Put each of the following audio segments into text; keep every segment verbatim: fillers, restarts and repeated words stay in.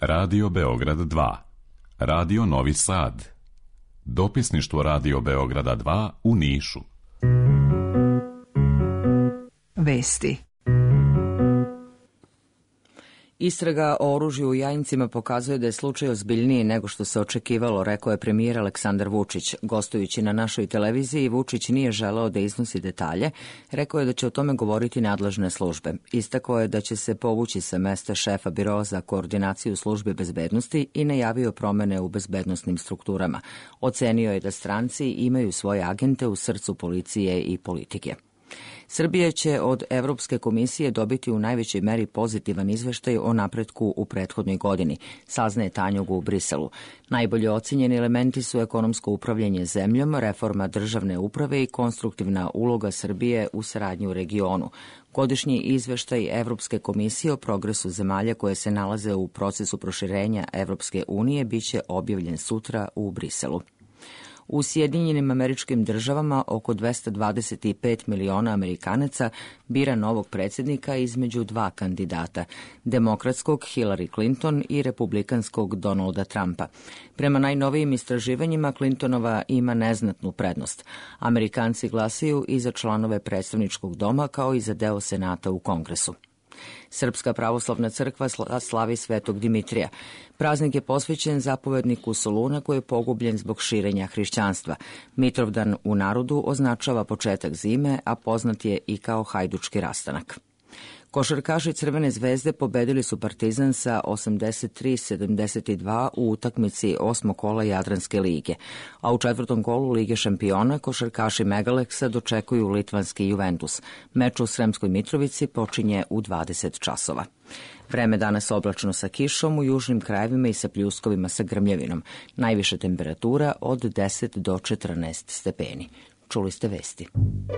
Radio Beograd dva, Radio Novi Sad, Dopisništvo Radio Beograda dva u Nišu. Vesti. Istraga o oružju u Jajincima pokazuje da je slučaj ozbiljniji nego što se očekivalo, rekao je premijer Aleksandar Vučić. Gostujući na našoj televiziji, Vučić nije želeo da iznosi detalje. Rekao je da će o tome govoriti nadležne službe. Istakao je da će se povući sa mesta šefa biroa za koordinaciju službe bezbednosti i najavio promene u bezbednosnim strukturama. Ocenio je da stranci imaju svoje agente u srcu policije i politike. Srbija će od Evropske komisije dobiti u najvećoj meri pozitivan izveštaj o napretku u prethodnoj godini, saznaje Tanjug u Briselu. Najbolje ocenjeni elementi su ekonomsko upravljanje zemljom, reforma državne uprave i konstruktivna uloga Srbije u saradnji u regionu. Godišnji izveštaj Evropske komisije o progresu zemalja koje se nalaze u procesu proširenja Evropske unije biće objavljen sutra u Briselu. U Sjedinjenim Američkim Državama oko dvesta dvadeset pet miliona Amerikanaca bira novog predsjednika između dva kandidata, demokratskog Hillary Clinton i republikanskog Donalda Trumpa. Prema najnovijim istraživanjima Clintonova ima neznatnu prednost. Amerikanci glasaju i za članove predstavničkog doma kao i za deo Senata u Kongresu. Srpska pravoslavna crkva slavi Svetog Dimitrija. Praznik je posvećen zapovedniku Soluna koji je pogubljen zbog širenja hrišćanstva. Mitrovdan u narodu označava početak zime, a poznat je i kao hajdučki rastanak. Košarkaši Crvene zvezde pobedili su Partizan sa osamdeset tri sedamdeset dva u utakmici osmog kola Jadranske lige, a u četvrtom kolu Lige šampiona košarkaši Megaleksa dočekuju litvanski Juventus. Meč u Sremskoj Mitrovici počinje u dvadeset časova. Vreme danas oblačno sa kišom u južnim krajevima i sa pljuskovima sa grmljavinom. Najviša temperatura od deset do četrnaest stepeni. Čuli ste vesti.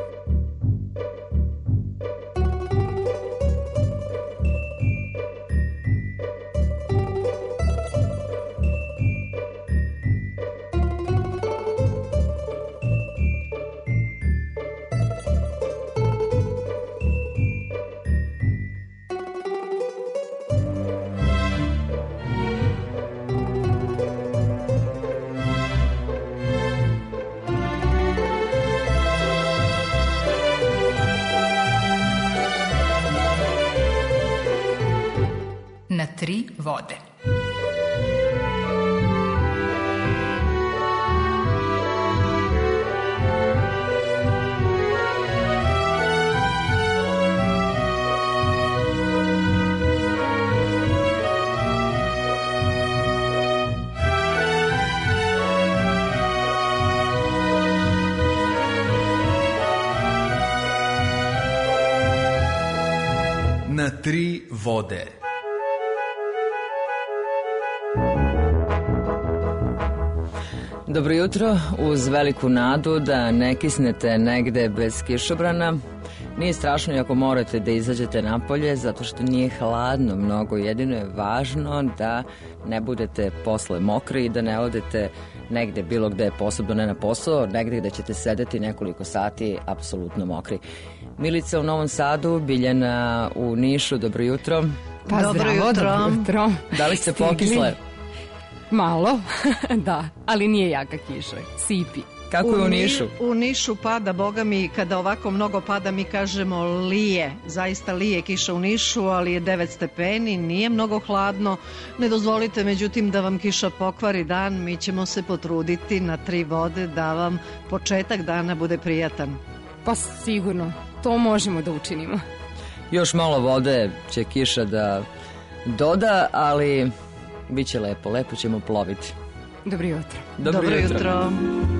Na tri vode. Na tri vode. Dobro jutro, uz veliku nadu da ne kisnete negde bez kišobrana. Nije strašno i ako morate da izađete napolje, zato što nije hladno mnogo. Jedino je važno da ne budete posle mokri i da ne odete negde bilo gde, posebno ne na posao, negde gde ćete sedeti nekoliko sati apsolutno mokri. Milica u Novom Sadu, Biljana u Nišu, dobro jutro. Pa dobro zdravo, jutro. Dobro jutro. Da li ste pokisle? Malo, da, ali nije jaka kiša, sipi. Kako je u Nišu? U Nišu pada, boga mi, kada ovako mnogo pada mi kažemo lije, zaista lije kiša u Nišu, ali je devet stepeni, nije mnogo hladno. Ne dozvolite međutim da vam kiša pokvari dan, mi ćemo se potruditi na tri vode da vam početak dana bude prijatan. Pa sigurno, to možemo da učinimo. Još malo vode će kiša da doda, ali bit će lepo, lepo ćemo ploviti. Dobro jutro. Dobro, Dobro jutro. jutro.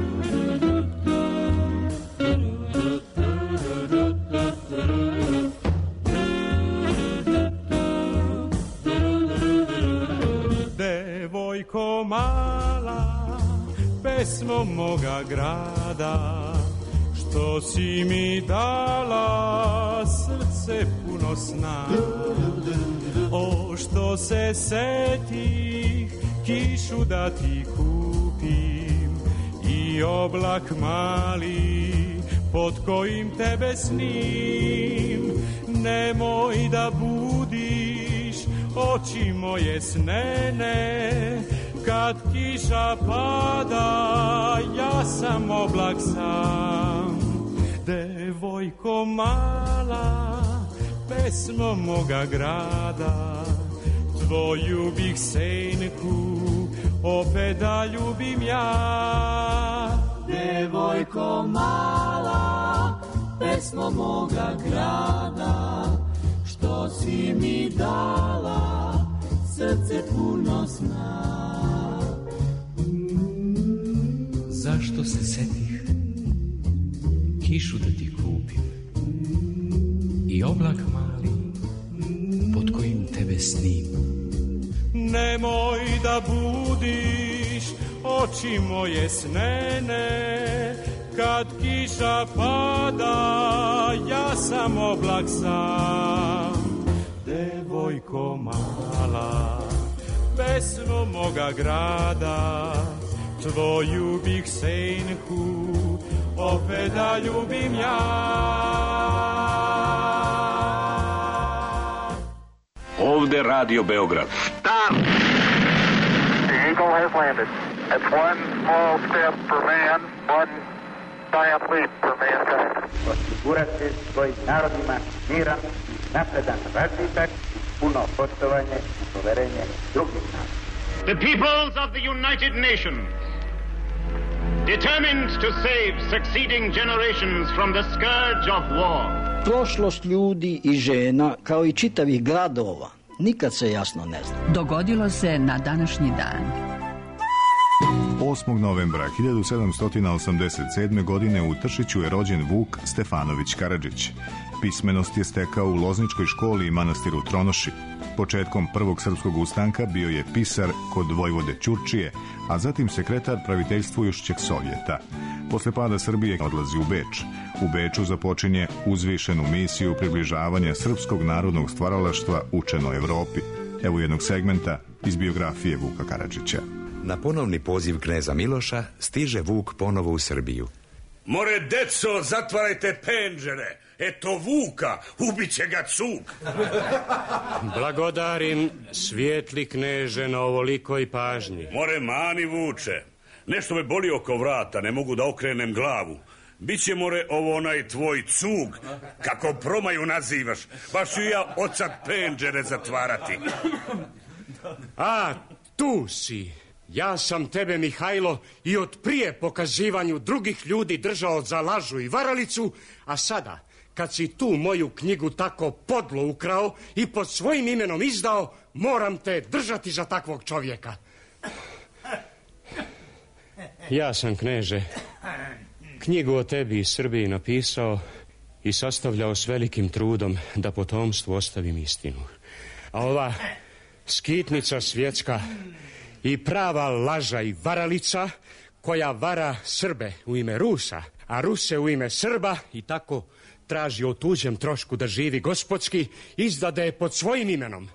Devojko mala, pesmo moga grada, što si mi dala srce puno sna. O, što se setih kišu da ti kupim i oblak mali pod kojim tebe snim. Nemoj da budiš oči moje snene. Kad kiša pada, ja sam oblak sam. Devojko mala, pesmo moga grada, tvoju bih senku opet da ljubim ja. Devojko mala, pesmo moga grada, što si mi dala, srce puno sna. Zašto se setih kišu da ti kupim i oblak mali pod kojim tebe snim? Nemoj da budiš oči moje snene, kad kiša pada, ja sam oblak sam. Devojko mala, pesmo moga grada, tvoju bih senku opet da ljubim ja. Ovde Radio Beograd. Stop! The Eagle has landed. It's one small step for man, one giant leap for mankind. Osigurati svojim narodima miran, napredan razvitak, puno poštovanje i poverenje drugih naroda. The peoples of the United Nations, determined to save succeeding generations from the scourge of war. Prošlost ljudi i žena, kao i čitavih gradova, nikad se jasno ne zna. Dogodilo se na današnji dan. osmog novembra hiljadu sedamsto osamdeset sedme. godine u Tršiću je rođen Vuk Stefanović Karadžić. Pismenost je stekao u Lozničkoj školi i manastiru Tronoši. Početkom prvog srpskog ustanka bio je pisar kod vojvode Ćurčije, a zatim sekretar praviteljstvujušćeg Sovjeta. Posle pada Srbije odlazi u Beč. U Beču započinje uzvišenu misiju približavanja srpskog narodnog stvaralaštva učenoj Evropi. Evo jednog segmenta iz biografije Vuka Karadžića. Na ponovni poziv kneza Miloša stiže Vuk ponovo u Srbiju. More, deco, zatvarajte penđere. Eto Vuka, ubiće ga cug. Blagodarim, svijetli kneže, na ovolikoj pažnji. More, mani Vuče. Nešto me boli oko vrata, ne mogu da okrenem glavu. Biće, more, ovo onaj tvoj cug, kako promaju nazivaš. Baš ću ja odsad penđere zatvarati. A, tu si. Ja sam tebe, Mihajlo, i od prije pokazivanju drugih ljudi držao za lažu i varalicu, a sada, kad si tu moju knjigu tako podlo ukrao i pod svojim imenom izdao, moram te držati za takvog čovjeka. Ja sam, kneže, knjigu o tebi i Srbiji napisao i sastavljao s velikim trudom da potomstvu ostavim istinu. A ova skitnica svjetska i prava laža i varalica koja vara Srbe u ime Rusa, a Ruse u ime Srba i tako traži o tuđem trošku da živi gospodski, izdade je pod svojim imenom.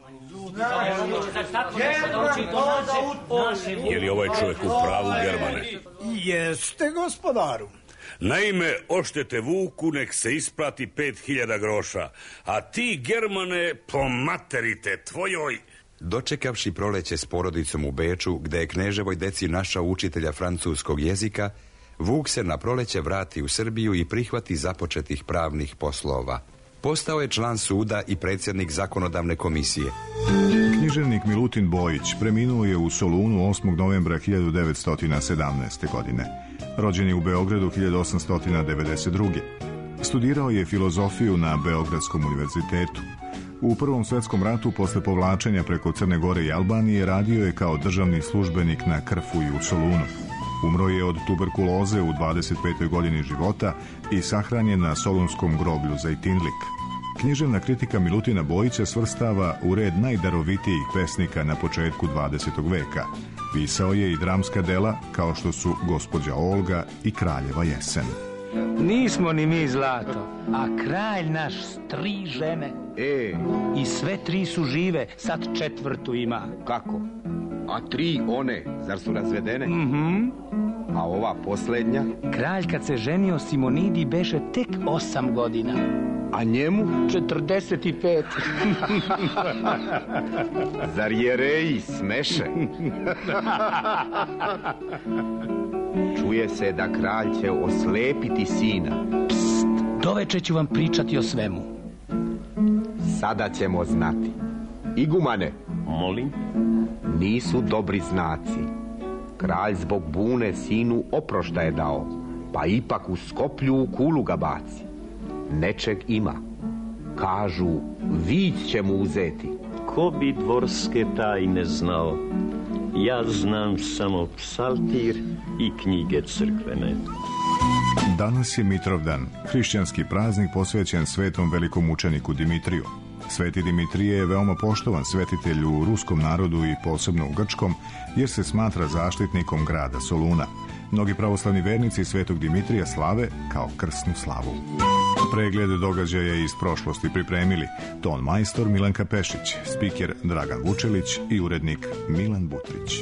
Je li ovaj čovjek u pravu, Germane? Jeste, gospodaru. Naime, oštete Vuku, nek se isplati pet hiljada groša, a ti, Germane, pomaterite tvojoj. Dočekavši proleće s porodicom u Beču, gde je kneževoj deci našao učitelja francuskog jezika, Vuk se na proleće vrati u Srbiju i prihvati započetih pravnih poslova. Postao je član suda i predsjednik zakonodavne komisije. Književnik Milutin Bojić preminuo je u Solunu osmog novembra hiljadu devetsto sedamnaeste. godine. Rođen je u Beogradu hiljadu osamsto devedeset druge. Studirao je filozofiju na Beogradskom univerzitetu. U Prvom svjetskom ratu, posle povlačenja preko Crne Gore i Albanije, radio je kao državni službenik na Krfu i u Solunu. Umro je od tuberkuloze u dvadeset petoj godini života i sahranjen na Solunskom groblju Zejtinlik. Književna kritika Milutina Bojića svrstava u red najdarovitijih pesnika na početku dvadesetog veka. Pisao je i dramska dela kao što su Gospođa Olga i Kraljeva jesen. Nismo ni mi zlato, a kralj naš s tri žene. E, i sve tri su žive, sad četvrtu ima. Kako? A tri one, zar su razvedene? Mhm. A ova posljednja? Kralj kad se ženio Simonidi beše tek osam godina. A njemu? četrdeset pet. Zar je Reji smeše? Čuje se da kralj će oslepiti sina. Pst, doveče ću vam pričati o svemu. Sada ćemo znati. Igumane, molim, nisu dobri znaci. Kralj zbog bune sinu oprošta je dao, pa ipak u Skoplju u kulu ga baci. Nečeg ima. Kažu, vid će mu uzeti. Ko bi dvorske tajne znao? Ja znam samo psaltir i knjige crkvene. Danas je Mitrovdan, hrišćanski praznik posvećen svetom velikom mučeniku Dimitriju. Sveti Dimitrije je veoma poštovan svetitelj u ruskom narodu i posebno u grčkom, jer se smatra zaštitnikom grada Soluna. Mnogi pravoslavni vernici svetog Dimitrija slave kao krsnu slavu. Pregled događaja iz prošlosti pripremili ton majstor Milanka Pešić, spiker Dragan Vučelić i urednik Milan Butrić.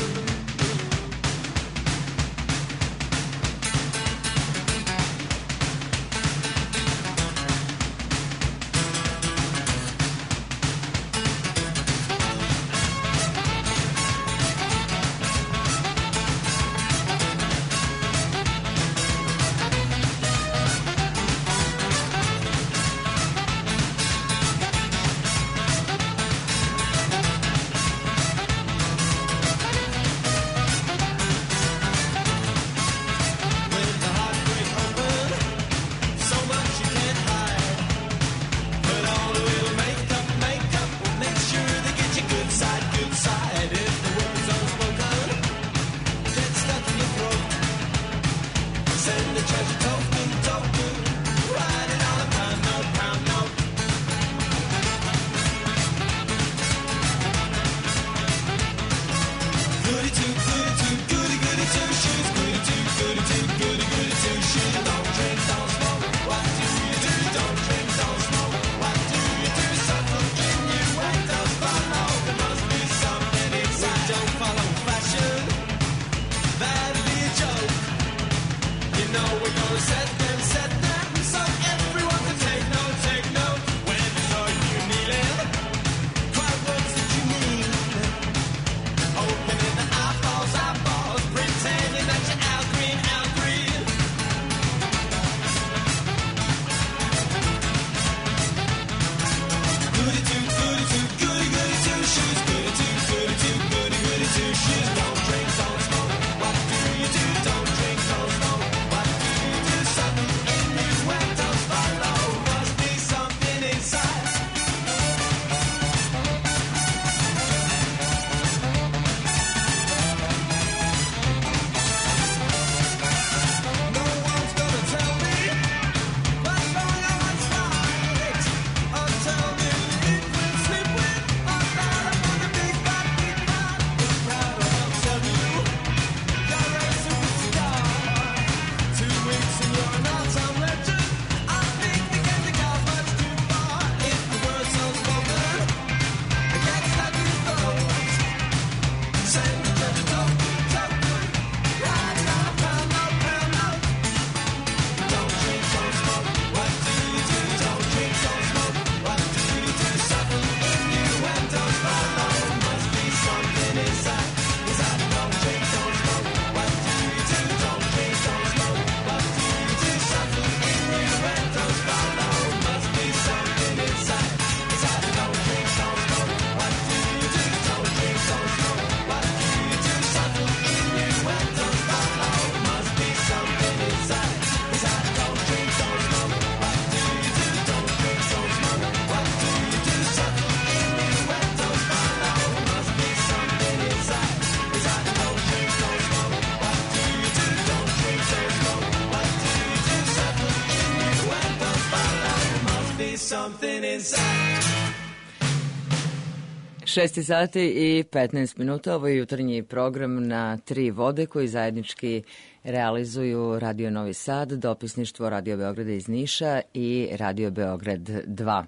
šest sati i petnaest minuta, ovo je jutarnji program na tri vode koji zajednički realizuju Radio Novi Sad, dopisništvo Radio Beograda iz Niša i Radio Beograd dva.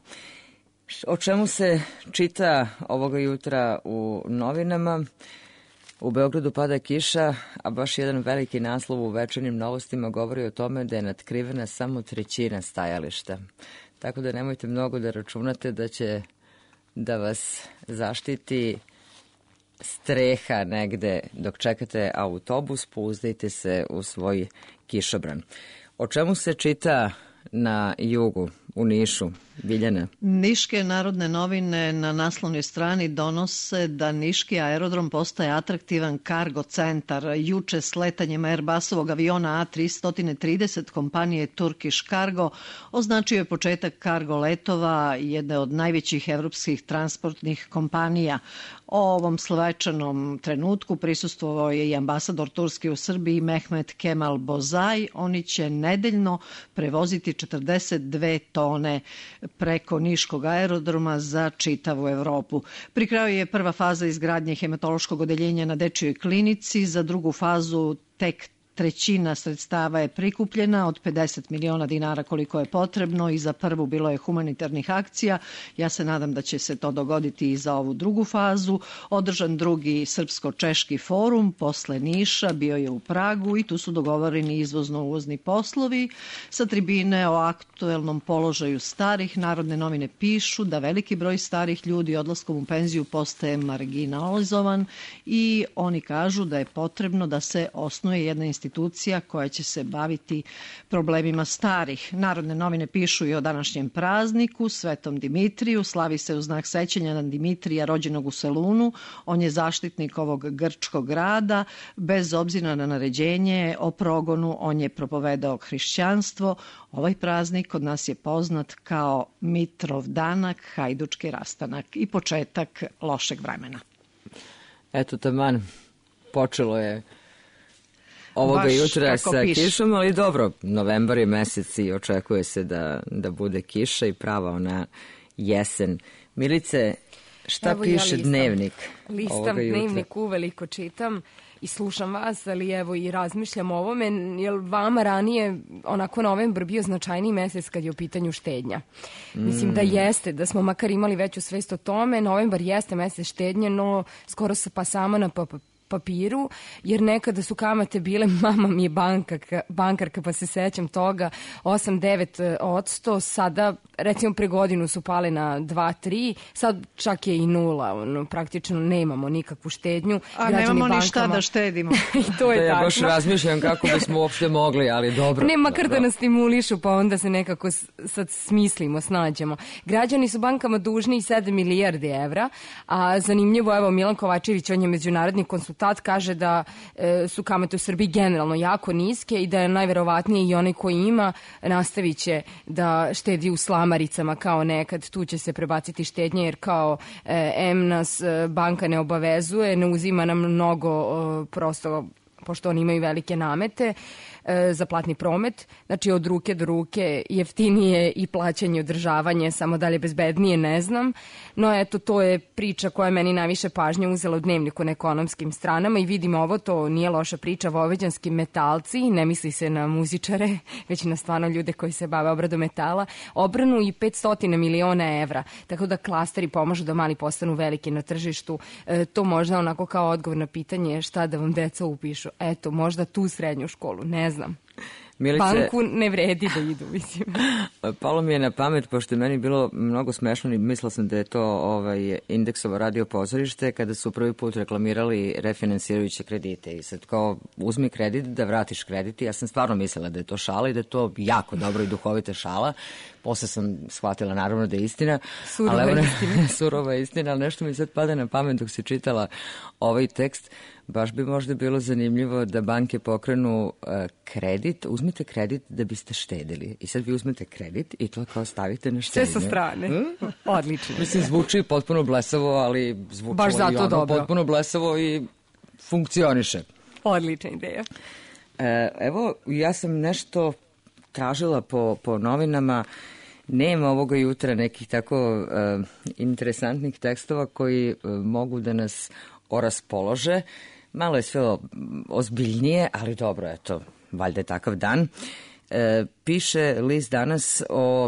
O čemu se čita ovoga jutra u novinama? U Beogradu pada kiša, a baš jedan veliki naslov u Večernjim novostima govori o tome da je natkrivena samo trećina stajališta. tako da nemojte mnogo da računate da će da vas zaštiti streha negde dok čekate autobus, pouzdajte se u svoj kišobran. O čemu se čita na jugu, u Nišu, Biljana? Niške narodne novine na naslovnoj strani donose da niški aerodrom postaje atraktivan kargo centar. Juče sletanjem Airbusovog aviona A tri trideset kompanije Turkish Cargo označio je početak kargo letova jedne od najvećih evropskih transportnih kompanija. O ovom slovečanom trenutku prisustvovao je i ambasador Turske u Srbiji Mehmet Kemal Bozaj. Oni će nedeljno prevoziti četrdeset dve tone preko niškog aerodroma za čitavu Evropu. Pri kraju je prva faza izgradnje hematološkog odeljenja na dečijoj klinici. Za drugu fazu tek trećina sredstava je prikupljena od pedeset miliona dinara koliko je potrebno i za prvu bilo je humanitarnih akcija. Ja se nadam da će se to dogoditi i za ovu drugu fazu. Održan drugi srpsko-češki forum posle Niša bio je u Pragu i tu su dogovoreni izvozno-uvozni poslovi. Sa tribine o aktuelnom položaju starih narodne novine pišu da veliki broj starih ljudi odlaskom u penziju postaje marginalizovan i oni kažu da je potrebno da se osnuje jedna institucija koja će se baviti problemima starih. Narodne novine pišu i o današnjem prazniku, Svetom Dimitriju. Slavi se u znak sećanja na Dimitrija rođenog u Selunu. On je zaštitnik ovog grčkog grada. Bez obzira na naređenje o progonu, on je propovedao hrišćanstvo. Ovaj praznik kod nas je poznat kao Mitrov danak, hajdučki rastanak i početak lošeg vremena. Eto, taman, počelo je ovoga Baš jutra sa piše. kišom, ali dobro, novembar je mesec i očekuje se da, da bude kiša i prava ona jesen. Milice, šta evo, piše ja dnevnik Listam ovoga jutra? dnevnik, uveliko čitam i slušam vas, ali evo i razmišljam o ovome, jer vama ranije onako novembar bio značajniji mesec kad je u pitanju štednja. Mm. Mislim da jeste, da smo makar imali veću svest o tome, novembar jeste mesec štednje, no skoro se pa sama na pa papiru, jer nekada su kamate bile, mama mi je bankarka, bankarka pa se sećam toga, osam do devet odsto, sada recimo pre godinu su pale na dva do tri, sad čak je i nula, ono, praktično nemamo nikakvu štednju. A Građani nemamo bankama... ni šta da štedimo. I to je da ja tačno. baš razmišljam kako bismo uopšte mogli, ali dobro. Ne, makar da, da nas stimulišu, pa onda se nekako sad smislimo, snađemo. Građani su bankama dužni i sedam milijardi evra, a zanimljivo, evo, Milan Kovačević, on je međunarodni konsultant, kaže da e, su kamate u Srbiji generalno jako niske i da je najverovatnije i onaj koji ima nastavit će da štedi u slamaricama kao nekad, tu će se prebaciti štednje jer kao e, em nas e, banka ne obavezuje, ne uzima nam mnogo e, prosto, pošto oni imaju velike namete e, za platni promet, znači od ruke do ruke jeftinije i plaćanje i održavanje, samo dalje bezbednije ne znam, no eto to je priča koja je meni najviše pažnje uzela u dnevniku na ekonomskim stranama i vidimo ovo, to nije loša priča, vojvođanski metalci, ne misli se na muzičare, već na stvarno ljude koji se bave obradom metala, obranu i petsto miliona evra, tako da klasteri pomažu da mali postanu veliki na tržištu, e, to možda onako kao odgovor na pitanje šta da vam deca upišu, eto možda tu srednju školu, ne znam. Milice, banku ne vredi da idu, mislim. Palo mi je na pamet, pošto je meni bilo mnogo smešno i mislila sam da je to ovaj, Indeksovo radio pozorište kada su prvi put reklamirali refinansirajuće kredite i sad kao uzmi kredit da vratiš kredit i ja sam stvarno mislila da je to šala i da je to jako dobro i duhovita šala. Posle sam shvatila naravno da je istina. Surova ali, istina. Surova istina, ali nešto mi sad pada na pamet dok se čitala ovaj tekst. Baš bi možda bilo zanimljivo da banke pokrenu uh, kredit, uzmite kredit da biste štedili. I sad vi uzmete kredit i to kao stavite na štednju. Sve sa strane. Hmm? Odlično. Mislim, zvuči potpuno blesavo, ali zvuči baš zato i ono dobro. Potpuno blesavo i funkcioniše. Odlična ideja. E, evo, ja sam nešto tražila po, po novinama. Nema ovoga jutra nekih tako uh, interesantnih tekstova koji uh, mogu da nas oraspolože. Malo je sve ozbiljnije, ali dobro, eto, valjda je takav dan. E, piše list danas o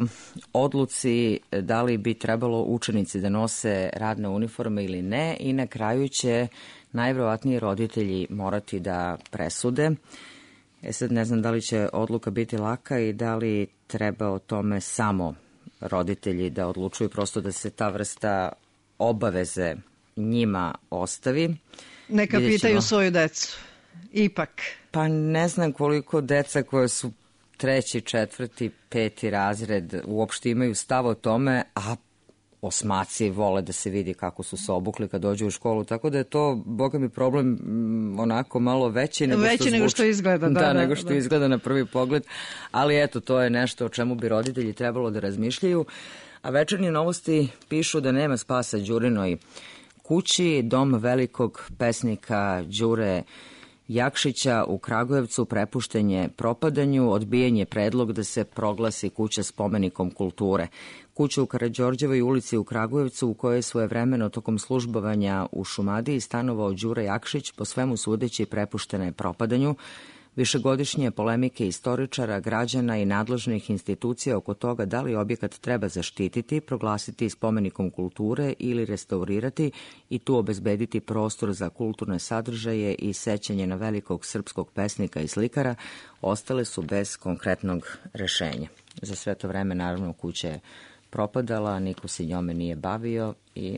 odluci da li bi trebalo učenici da nose radne uniforme ili ne i na kraju će najverovatnije roditelji morati da presude. E sad ne znam da li će odluka biti laka i da li treba o tome samo roditelji da odlučuju, prosto da se ta vrsta obaveze njima ostavi. Neka pitaju svoju decu, ipak. Pa ne znam koliko deca koje su treći, četvrti, peti razred uopšte imaju stav o tome, a osmaci vole da se vidi kako su se obukli kad dođu u školu, tako da je to, boga mi, problem onako malo veći nego veći što zvuči. nego što izgleda. Da, da, da nego što da. izgleda na prvi pogled, ali eto, to je nešto o čemu bi roditelji trebalo da razmišljaju. A Večernje novosti pišu da nema spasa Đurinoj kući. Dom velikog pesnika Đure Jakšića u Kragujevcu prepušten je propadanju, odbijen je predlog da se proglasi kuća spomenikom kulture. Kuća u Karađorđevoj ulici u Kragujevcu, u kojoj je svojevremeno tokom službovanja u Šumadiji stanovao Đure Jakšić, po svemu sudeći prepuštena je propadanju. Višegodišnje polemike istoričara, građana i nadležnih institucija oko toga da li objekat treba zaštititi, proglasiti spomenikom kulture ili restaurirati i tu obezbediti prostor za kulturne sadržaje i sećanje na velikog srpskog pesnika i slikara, ostale su bez konkretnog rešenja. Za sve to vreme, naravno, kuća je propadala, niko se njome nije bavio i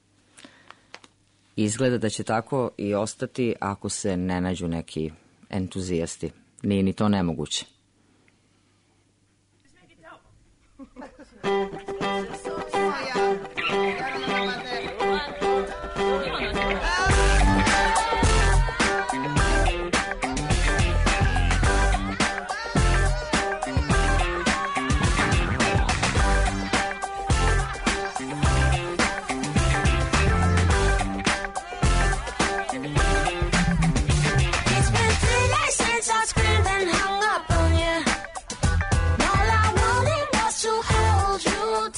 izgleda da će tako i ostati ako se ne nađu neki entuzijasti. Nije ni to nemoguće. All I wanted was to hold you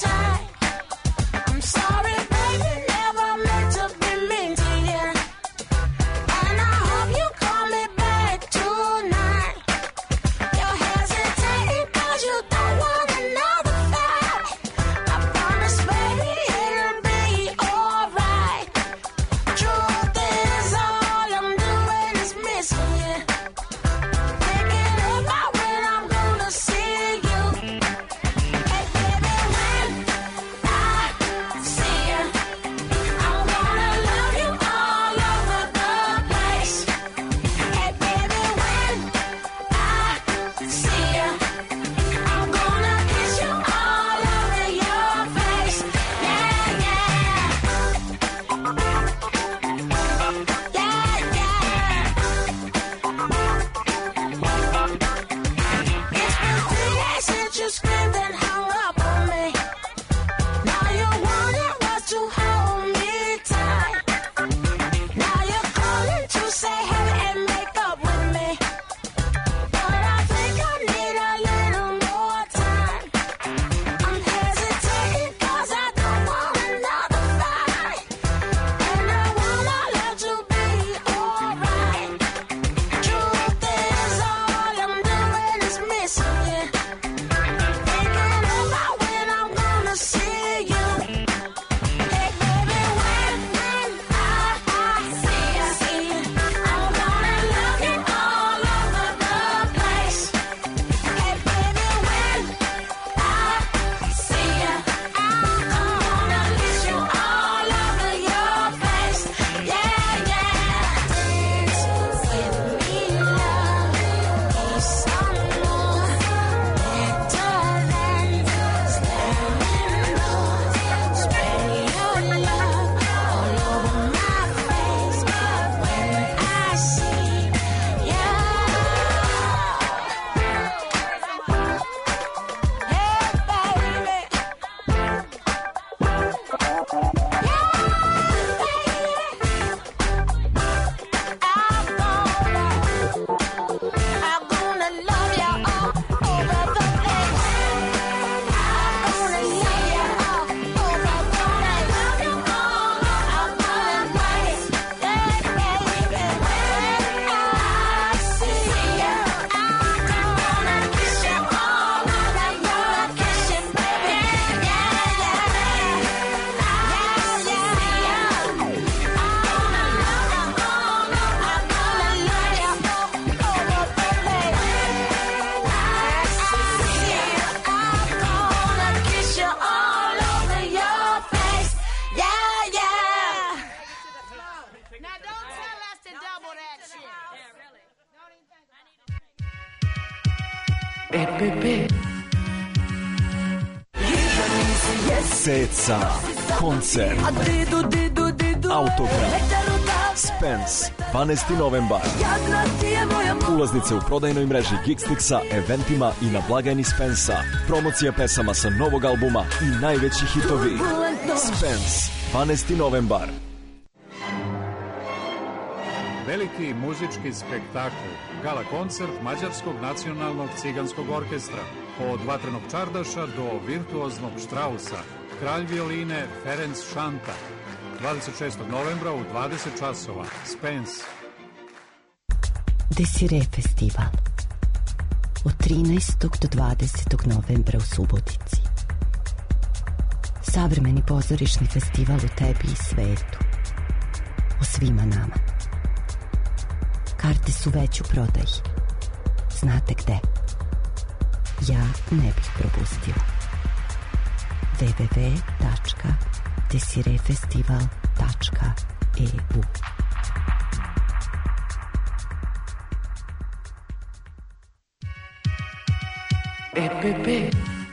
E P P. Ceca, koncert, autogram, Spence, dvanaesti novembar. Ulaznice u prodajnoj mreži Geekstixa, eventima i na blagajni Spensa. Promocija pesama sa novog albuma i najveći hitovi. Spence, dvanaesti novembar. Veliki muzički spektakl, gala koncert Mađarskog nacionalnog ciganskog orkestra. Od vatrenog čardaša do virtuoznog Štrausa. Kralj violine Ferenc Šanta. dvadeset šestog novembra u dvadeset časova. Spence. Desire festival. Od trinaestog do dvadesetog novembra u Subotici. Savremeni pozorišni festival u tebi i svetu. O svima nama. Karte su već u prodaji. Znate gde? Ja ne bih propustila. w w w tačka desirefestival tačka e u. E P P.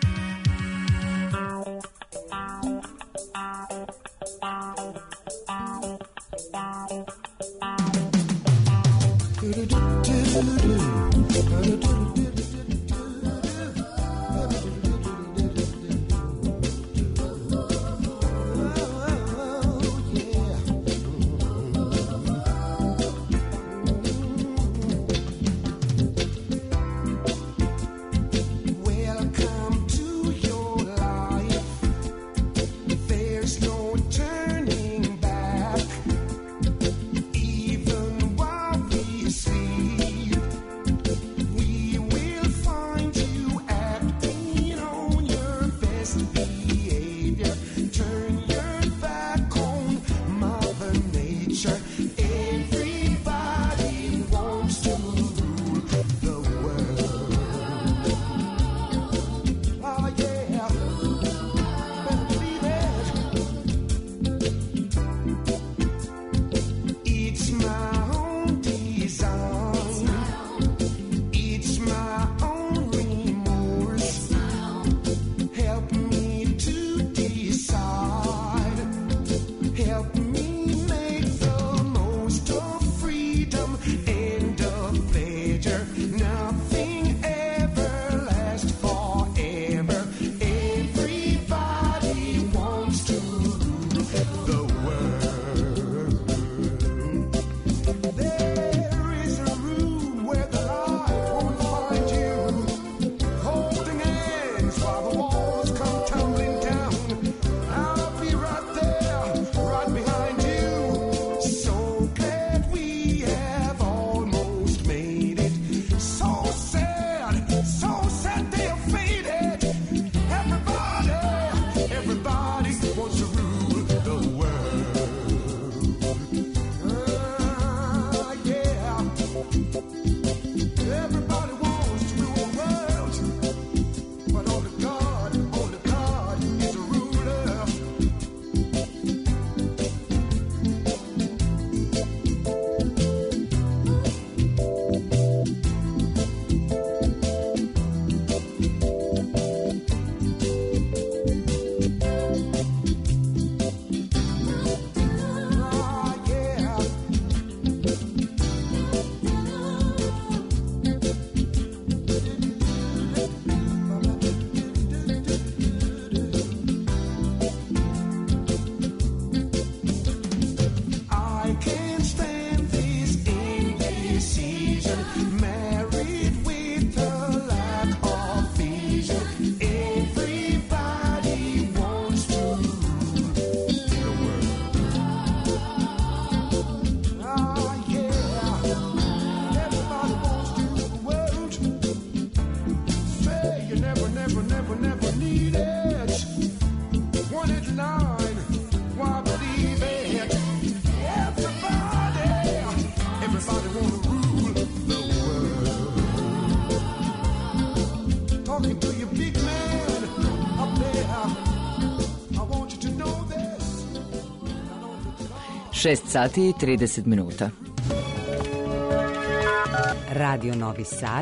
šest sati i trideset minuta. Radio Novi Sad,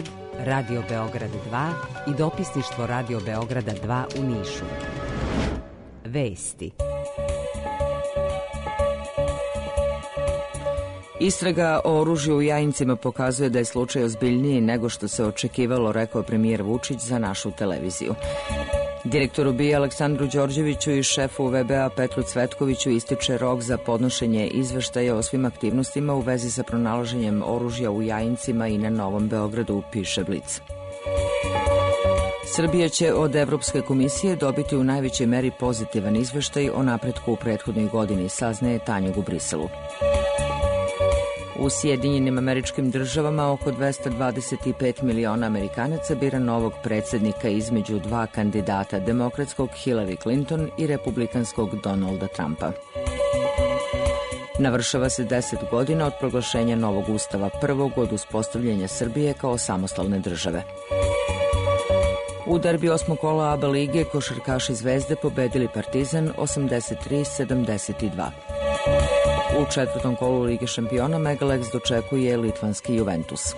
Radio Beograd dva i dopisništvo Radio Beograda dva u Nišu. Vesti. Istraga o oružju u Jajincima pokazuje da je slučaj ozbiljniji nego što se očekivalo, rekao premijer Vučić za našu televiziju. Direktoru B I A Aleksandru Đorđeviću i šefu V B A Petru Cvetkoviću ističe rok za podnošenje izveštaja o svim aktivnostima u vezi sa pronalaženjem oružja u Jajincima i na Novom Beogradu, piše Blic. Srbija će od Evropske komisije dobiti u najvećoj meri pozitivan izveštaj o napretku u prethodnoj godini, saznaje Tanjug u Briselu. U Sjedinjenim Američkim Državama oko dvesta dvadeset pet miliona Amerikanaca bira novog predsjednika između dva kandidata, demokratskog Hillary Clinton i republikanskog Donalda Trumpa. Navršava se deset godina od proglašenja novog ustava, prvog od uspostavljanja Srbije kao samostalne države. U derbi osmog kola A B A lige košarkaši Zvezde pobedili Partizan osamdeset tri sedamdeset dva. U četvrtom kolu Lige šampiona Megalex dočekuje litvanski Juventus.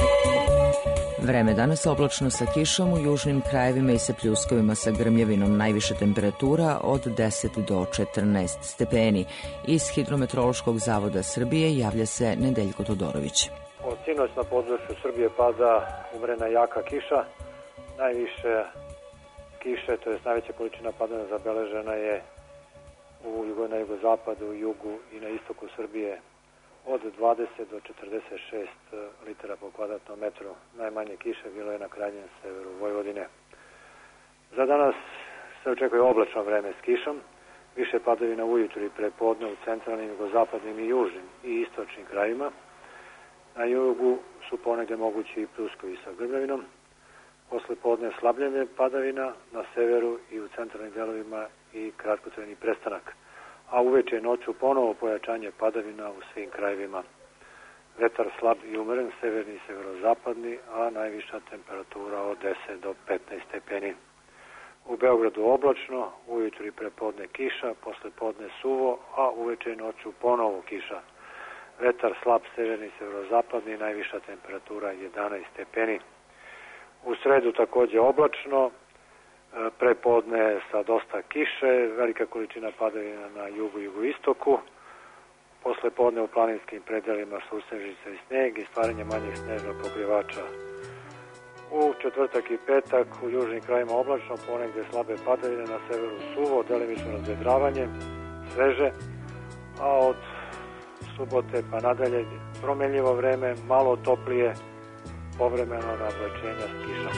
Vreme danas oblačno sa kišom u južnim krajevima i sa pljuskovima sa grmljavinom, najviša temperatura od deset do četrnaest stepeni. Iz Hidrometeorološkog zavoda Srbije javlja se Nedeljko Todorović. Od sinoć na području Srbije pada umrena jaka kiša. Najviše kiše, to je najveća količina padanja zabeležena je u jugo, na jugozapadu, jugu i na istoku Srbije od dvadeset do četrdeset šest litara po kvadratnom metru. Najmanje kiše bilo je na krajnjem severu Vojvodine. Za danas se očekuje oblačno vreme s kišom, više padavina ujutru i prepodne u centralnim, jugozapadnim i južnim i istočnim krajima. Na jugu su ponegde mogući i pljuskovi sa grmljavinom. Posle podne slabljene padavina na severu i u centralnim delovima i kratkotrajni prestanak, a uveče noću ponovo pojačanje padavina u svim krajevima. Vetar slab i umeren, severni i severozapadni, a najviša temperatura od deset do petnaest stepeni. U Beogradu oblačno, ujutru i prepodne kiša, posle podne suvo, a uveče i noću ponovo kiša. Vetar slab, severni i severozapadni, najviša temperatura jedanaest stepeni. U sredu takođe oblačno, prepodne sa dosta kiše, velika količina padavina na jugu i jugoistoku, posle podne u planinskim predelima susnežica i sneg i stvaranje manjih snežnog pokrivača. U četvrtak i petak u južnim krajima oblačno, ponegde slabe padavine, na severu suvo, delimično razvedravanje, sveže, a od subote pa nadalje promenljivo vreme, malo toplije, povremeno na oblačenja s kišom.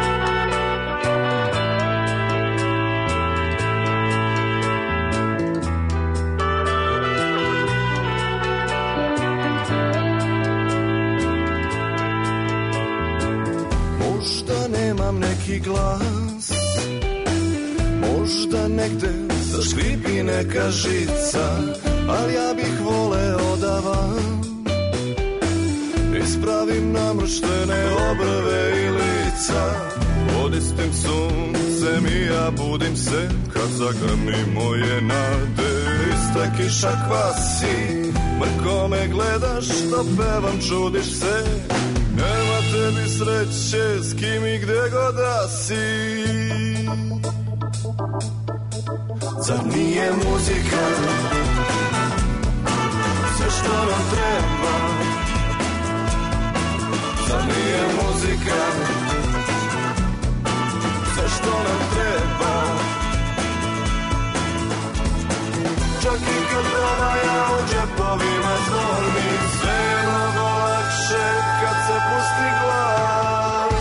Možda nemam neki glas, možda negde zaškripi neka žica, ali ja bih voleo da vam ispravim namrštene obrve i lica. Odistim suncem i ja budim se kad zagrmi moje nade. Ista kiša kvasi, mrko me gledaš, što pevam, čudiš se. Nema tebi sreće s kim i gde god da si. Zar nije muzika sve što nam treba? Zar nije muzika sve što nam treba? Čak i kad prodaja u džepovima zvoni, sve je mnogo lakše kad se pusti glas.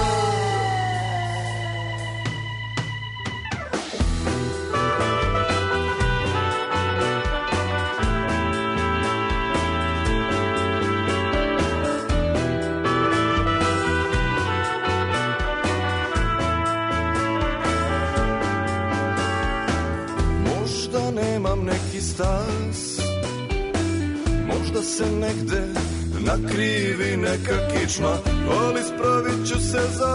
Možda nemam neki stas, možda se negde nakrivi neka kičma, ali spravit ću se za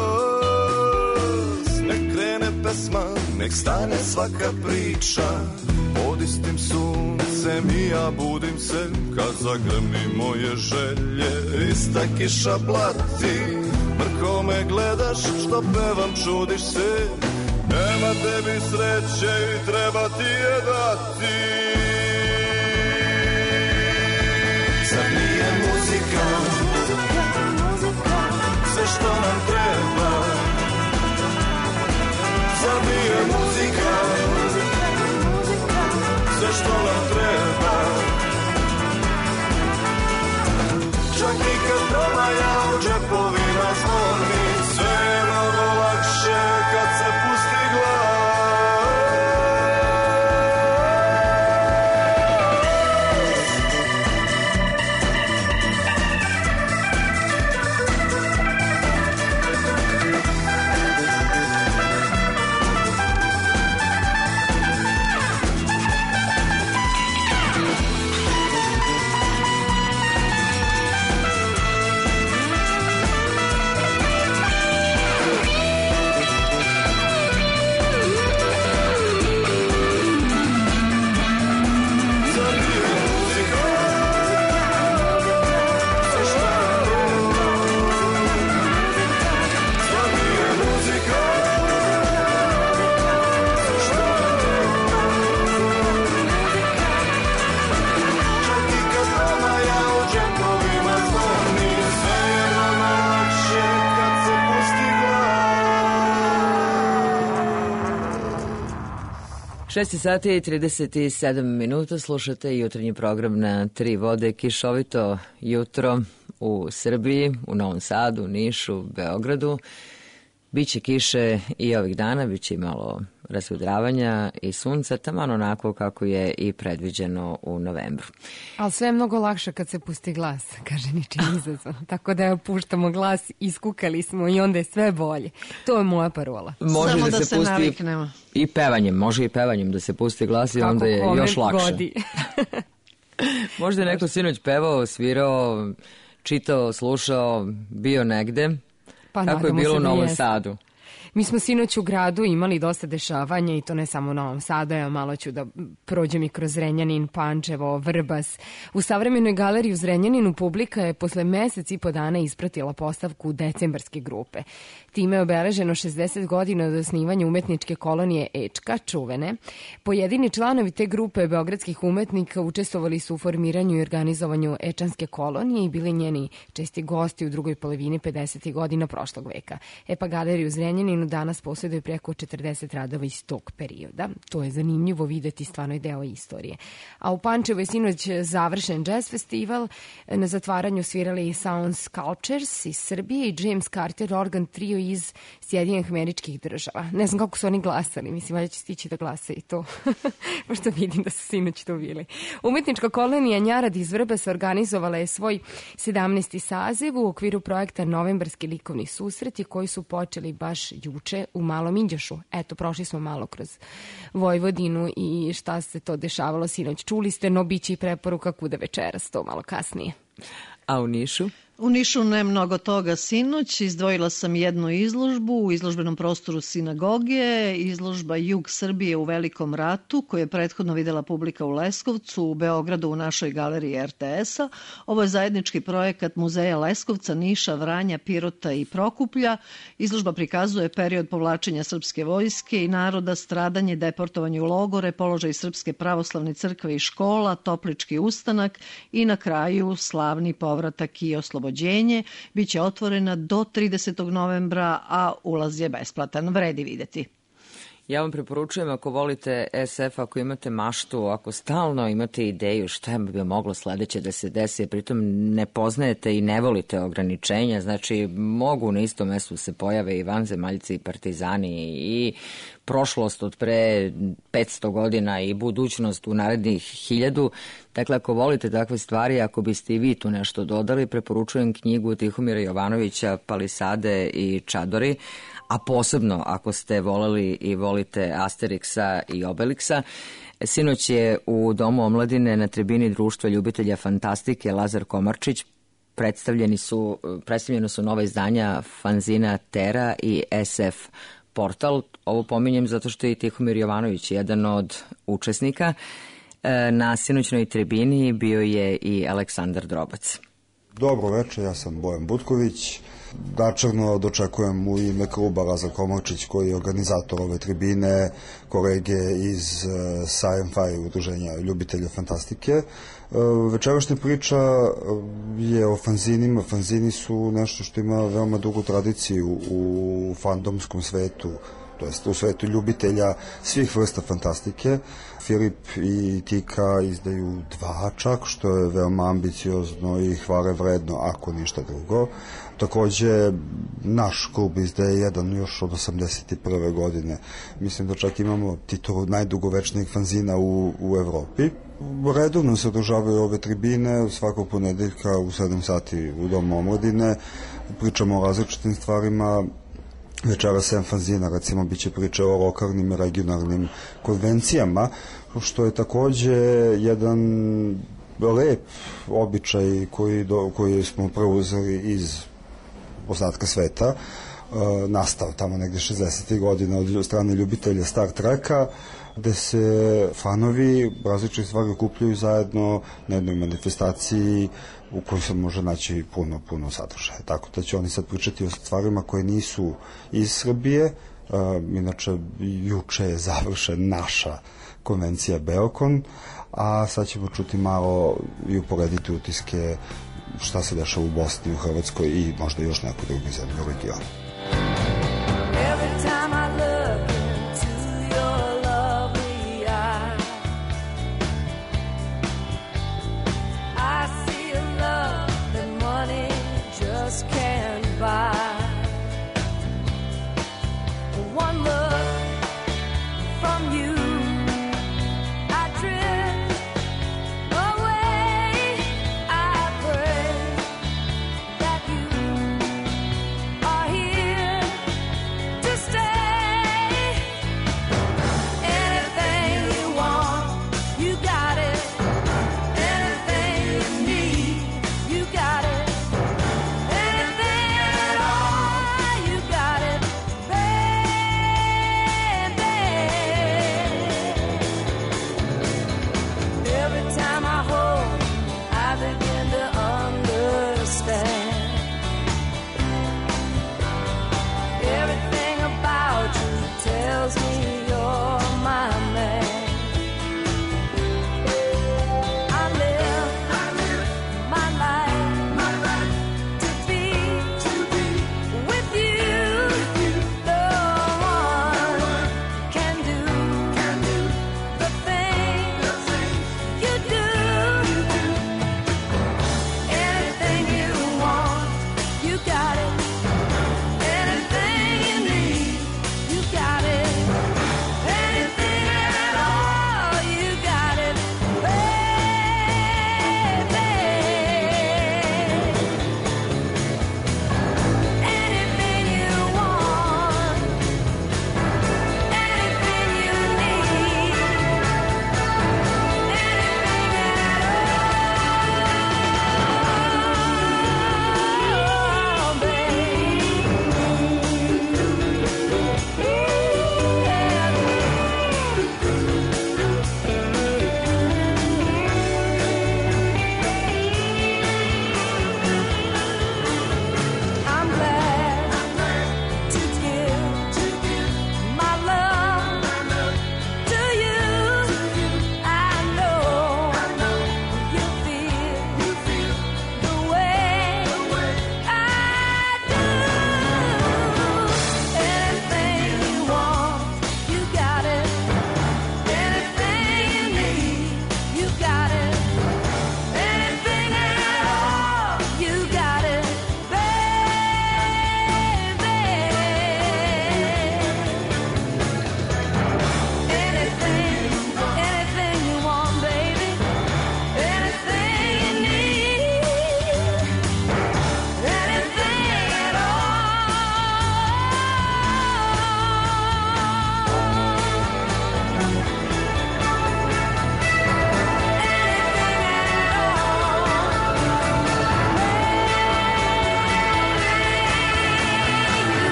vas. Nek krene pesma, nek stane svaka priča. Pod istim suncem i ja budim se kad zagrmi moje želje. Ista kiša blati, mrko me gledaš, što pevam, čudiš se. Nema tebi sreće i treba ti je dati. Zar nije muzika sve što nam treba? Zar nije muzika sve što nam treba? Čak i kad promaja u džepovima zvoni, sve je mnogo lakše kad se pusti glas. šest sati i trideset sedam minuta, slušate jutarnji program na Tri vode, kišovito jutro u Srbiji, u Novom Sadu, Nišu, Beogradu. Biće kiše i ovih dana, biće i malo razvedravanja i sunca, taman onako kako je i predviđeno u novembru. Ali sve je mnogo lakše kad se pusti glas, kaže ničim izazvan. Tako da puštamo glas, iskukali smo i onda je sve bolje. To je moja parola. Može Samo da, da se, se pusti naviknemo. I pevanjem, može i pevanjem da se pusti glas i kako onda je još lakše. Godi. Možda je neko sinoć pevao, svirao, čitao, slušao, bio negde. Pa kako je bilo u Novom jeste. Sadu? Mi smo sinoć u gradu imali dosta dešavanja i to ne samo u Novom Sadu, ja malo ću da prođem i kroz Zrenjanin, Pančevo, Vrbas. U savremenoj galeriji u Zrenjaninu publika je posle mesec i po dana ispratila postavku decembarske grupe. Time je obeleženo šezdeset godina od osnivanja umetničke kolonije Ečka, čuvene. Pojedini članovi te grupe beogradskih umetnika učestvovali su u formiranju i organizovanju Ečanske kolonije i bili njeni česti gosti u drugoj polovini pedesetih godina prošlog veka. E pa galeriju u Zrenjaninu danas posjeduje preko četrdeset radova iz tog perioda. To je zanimljivo videti, stvarno je deo istorije. A u Pančevu je sinoć završen jazz festival. Na zatvaranju svirali i Sound Sculptures iz Srbije i James Carter Organ Trio iz Sjedinjenih Američkih Država. Ne znam kako su oni glasali, mislim, valjda će stići da glasa i to. Pošto vidim da su sinoć to bili. Umetnička kolonija Njarad iz Vrbasa organizovala je svoj sedamnaesti saziv u okviru projekta Novembarski likovni susreti koji su počeli baš juče u Malom Inđošu. Eto, prošli smo malo kroz Vojvodinu i šta se to dešavalo sinoć. Čuli ste, no biće i preporuka kuda večeras, to malo kasnije. A u Nišu? U Nišu ne mnogo toga sinoć, izdvojila sam jednu izložbu u izložbenom prostoru sinagoge, izložba Jug Srbije u Velikom ratu, koju je prethodno videla publika u Leskovcu, u Beogradu u našoj galeriji er te es-a. Ovo je zajednički projekat Muzeja Leskovca, Niša, Vranja, Pirota i Prokuplja. Izložba prikazuje period povlačenja srpske vojske i naroda, stradanje, deportovanje u logore, položaj Srpske pravoslavne crkve i škola, Toplički ustanak i na kraju slavni povratak i oslobođenje. Biće otvorena do tridesetog novembra, a ulaz je besplatan. Vredi videti. Ja vam preporučujem, ako volite es ef, ako imate maštu, ako stalno imate ideju šta bi moglo sledeće da se desi, pritom ne poznajete i ne volite ograničenja, znači mogu na istom mestu se pojave i vanzemaljci i partizani i prošlost od pre petsto godina i budućnost u narednih hiljadu. Dakle, ako volite takve stvari, ako biste i vi tu nešto dodali, preporučujem knjigu Tihomira Jovanovića Palisade i Čadori, a posebno ako ste voleli i volite Asterixa i Obelixa. Sinoć je u Domu omladine na tribini Društva ljubitelja fantastike Lazar Komarčić predstavljeni su, predstavljeno su nova izdanja fanzina Tera i es ef Portal. Ovo pominjem zato što je i Tihomir Jovanović jedan od učesnika. Na sinoćnoj tribini bio je i Aleksandar Drobac. Dobro večer, ja sam Bojan Butković. Načrno dočekujem u ime kluba Lazar Komorčić, koji je organizator ove tribine, kolege iz Sci-Fi udruženja ljubitelja fantastike. Večerašnja priča je o fanzinima. Fanzini su nešto što ima veoma dugu tradiciju u fandomskom svetu, to jest u svetu ljubitelja svih vrsta fantastike. Filip i Tika izdaju dva čak, što je veoma ambiciozno i hvale vredno, ako ništa drugo. Takođe, naš klub izdaje jedan još od osamdeset prve godine. Mislim da čak imamo titulu najdugovečnijeg fanzina u, u Evropi. Redovno se održavaju ove tribine, svakog ponedeljka u sedam sati u Domu omladine. Pričamo o različitim stvarima. Večera sem fanzina, recimo, bit će priče o lokalnim i regionalnim konvencijama, što je takođe jedan lep običaj koji, do, koji smo preuzeli iz ostatka sveta, e, nastao tamo negde šezdesetih godina od strane ljubitelja Star Treka, gde se fanovi različite stvari okupljaju zajedno na jednoj manifestaciji u kojoj se može naći puno, puno sadržaja. Tako da će oni sad pričati o stvarima koje nisu iz Srbije. E, inače, juče je završen naša konvencija Beokon, a sad ćemo čuti malo i uporediti utiske šta se dešava u Bosni, u Hrvatskoj i možda još neko drugi zemlje u regionu.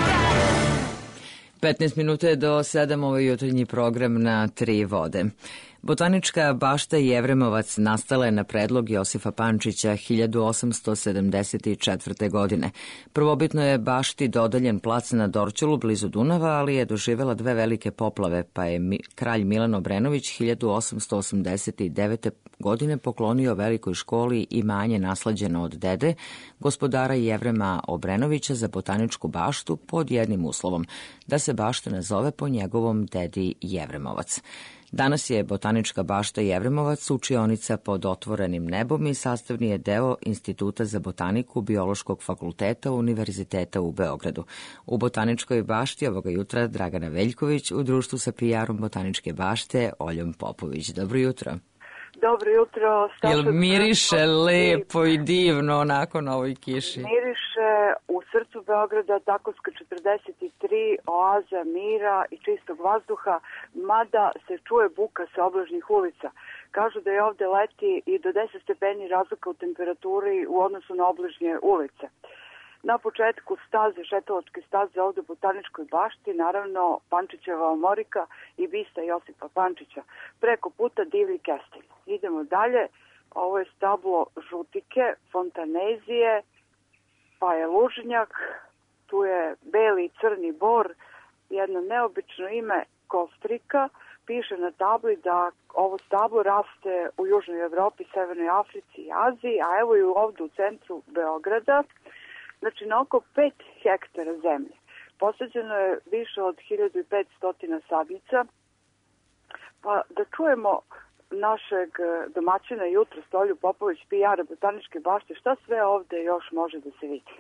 petnaest minuta je do sedam, ovaj jutarnji program na Tri vode. Botanička bašta Jevremovac nastala je na predlog Josifa Pančića hiljadu osamsto sedamdeset četvrte. godine. Prvobitno je bašti dodeljen plac na Dorćolu blizu Dunava, ali je doživela dve velike poplave, pa je mi, kralj Milan Obrenović hiljadu osamsto osamdeset devete. godine poklonio velikoj školi imanje nasleđeno od dede, gospodara Jevrema Obrenovića, za botaničku baštu pod jednim uslovom, da se bašta nazove po njegovom dedi Jevremovac. Danas je botanička bašta Jevremovac učionica pod otvorenim nebom i sastavni je deo Instituta za botaniku Biološkog fakulteta Univerziteta u Beogradu. U botaničkoj bašti ovoga jutra Dragana Veljković u društvu sa P R-om botaničke bašte Oljom Popović. Dobro jutro. Dobro jutro. Jel miriše lepo i divno nakon ovoj kiši? Miriše u srcu Beograda, Takovska četrdeset tri, oaza mira i čistog vazduha, mada se čuje buka sa obližnjih ulica. Kažu da je ovde leti i do deset stepeni razlika u temperaturi u odnosu na obližnje ulice. Na početku staze, šetalačke staze ovde u Botaničkoj bašti, naravno Pančićeva omorika i bista Josipa Pančića. Preko puta divlji kestilj. Idemo dalje, ovo je stablo žutike, fontanezije, pa je lužnjak, tu je beli i crni bor, jedno neobično ime kostrika, piše na tabli da ovo stablo raste u Južnoj Evropi, Severnoj Africi i Aziji, a evo i ovde u centru Beograda. Znači, na oko pet hektara zemlje. Posađeno je više od hiljadu petsto sadnica. Pa da čujemo našeg domaćina jutro, Olju Popović, P R Botaničke bašte, šta sve ovde još može da se vidi?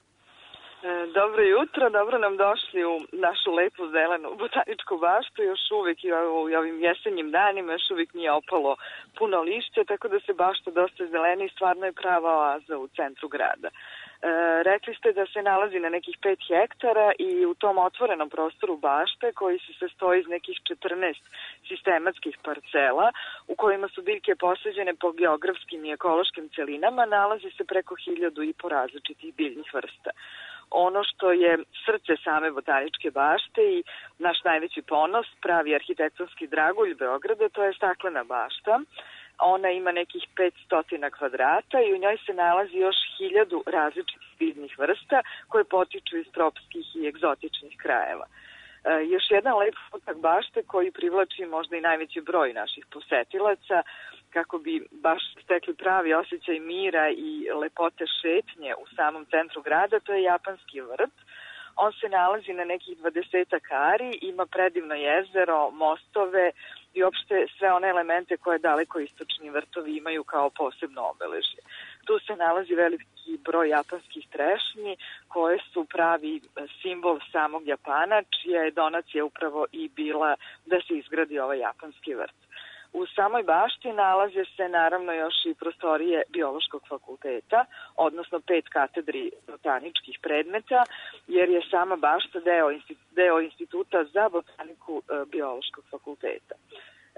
Dobro jutro, dobro nam došli u našu lepu zelenu botaničku baštu. Još uvijek i u ovim jesenjim danima još uvijek nije opalo puno lišća, tako da se bašta dosta zeleni i stvarno je prava oaza u centru grada. E, rekli ste da se nalazi na nekih pet hektara i u tom otvorenom prostoru bašte, koji se sastoji iz nekih četrnaest sistematskih parcela u kojima su biljke posađene po geografskim i ekološkim celinama, nalazi se preko hiljadu i po različitih biljnih vrsta. Ono što je srce same botaničke bašte i naš najveći ponos, pravi arhitektonski dragulj Beograda, to je staklena bašta. Ona ima nekih petsto kvadrata i u njoj se nalazi još hiljadu različitih biljnih vrsta koje potiču iz tropskih i egzotičnih krajeva. E, još jedan lep utak bašte koji privlači možda i najveći broj naših posetilaca, kako bi baš stekli pravi osjećaj mira i lepote šetnje u samom centru grada, to je japanski vrt. On se nalazi na nekih dvadesetak ari, ima predivno jezero, mostove i uopšte sve one elemente koje daleko istočni vrtovi imaju kao posebno obeležje. Tu se nalazi veliki broj japanskih trešnji koje su pravi simbol samog Japana, čija je donacija upravo i bila da se izgradi ovaj japanski vrt. U samoj bašti nalaze se naravno još i prostorije Biološkog fakulteta, odnosno pet katedri botaničkih predmeta, jer je sama bašta deo, deo Instituta za botaniku e, Biološkog fakulteta. E,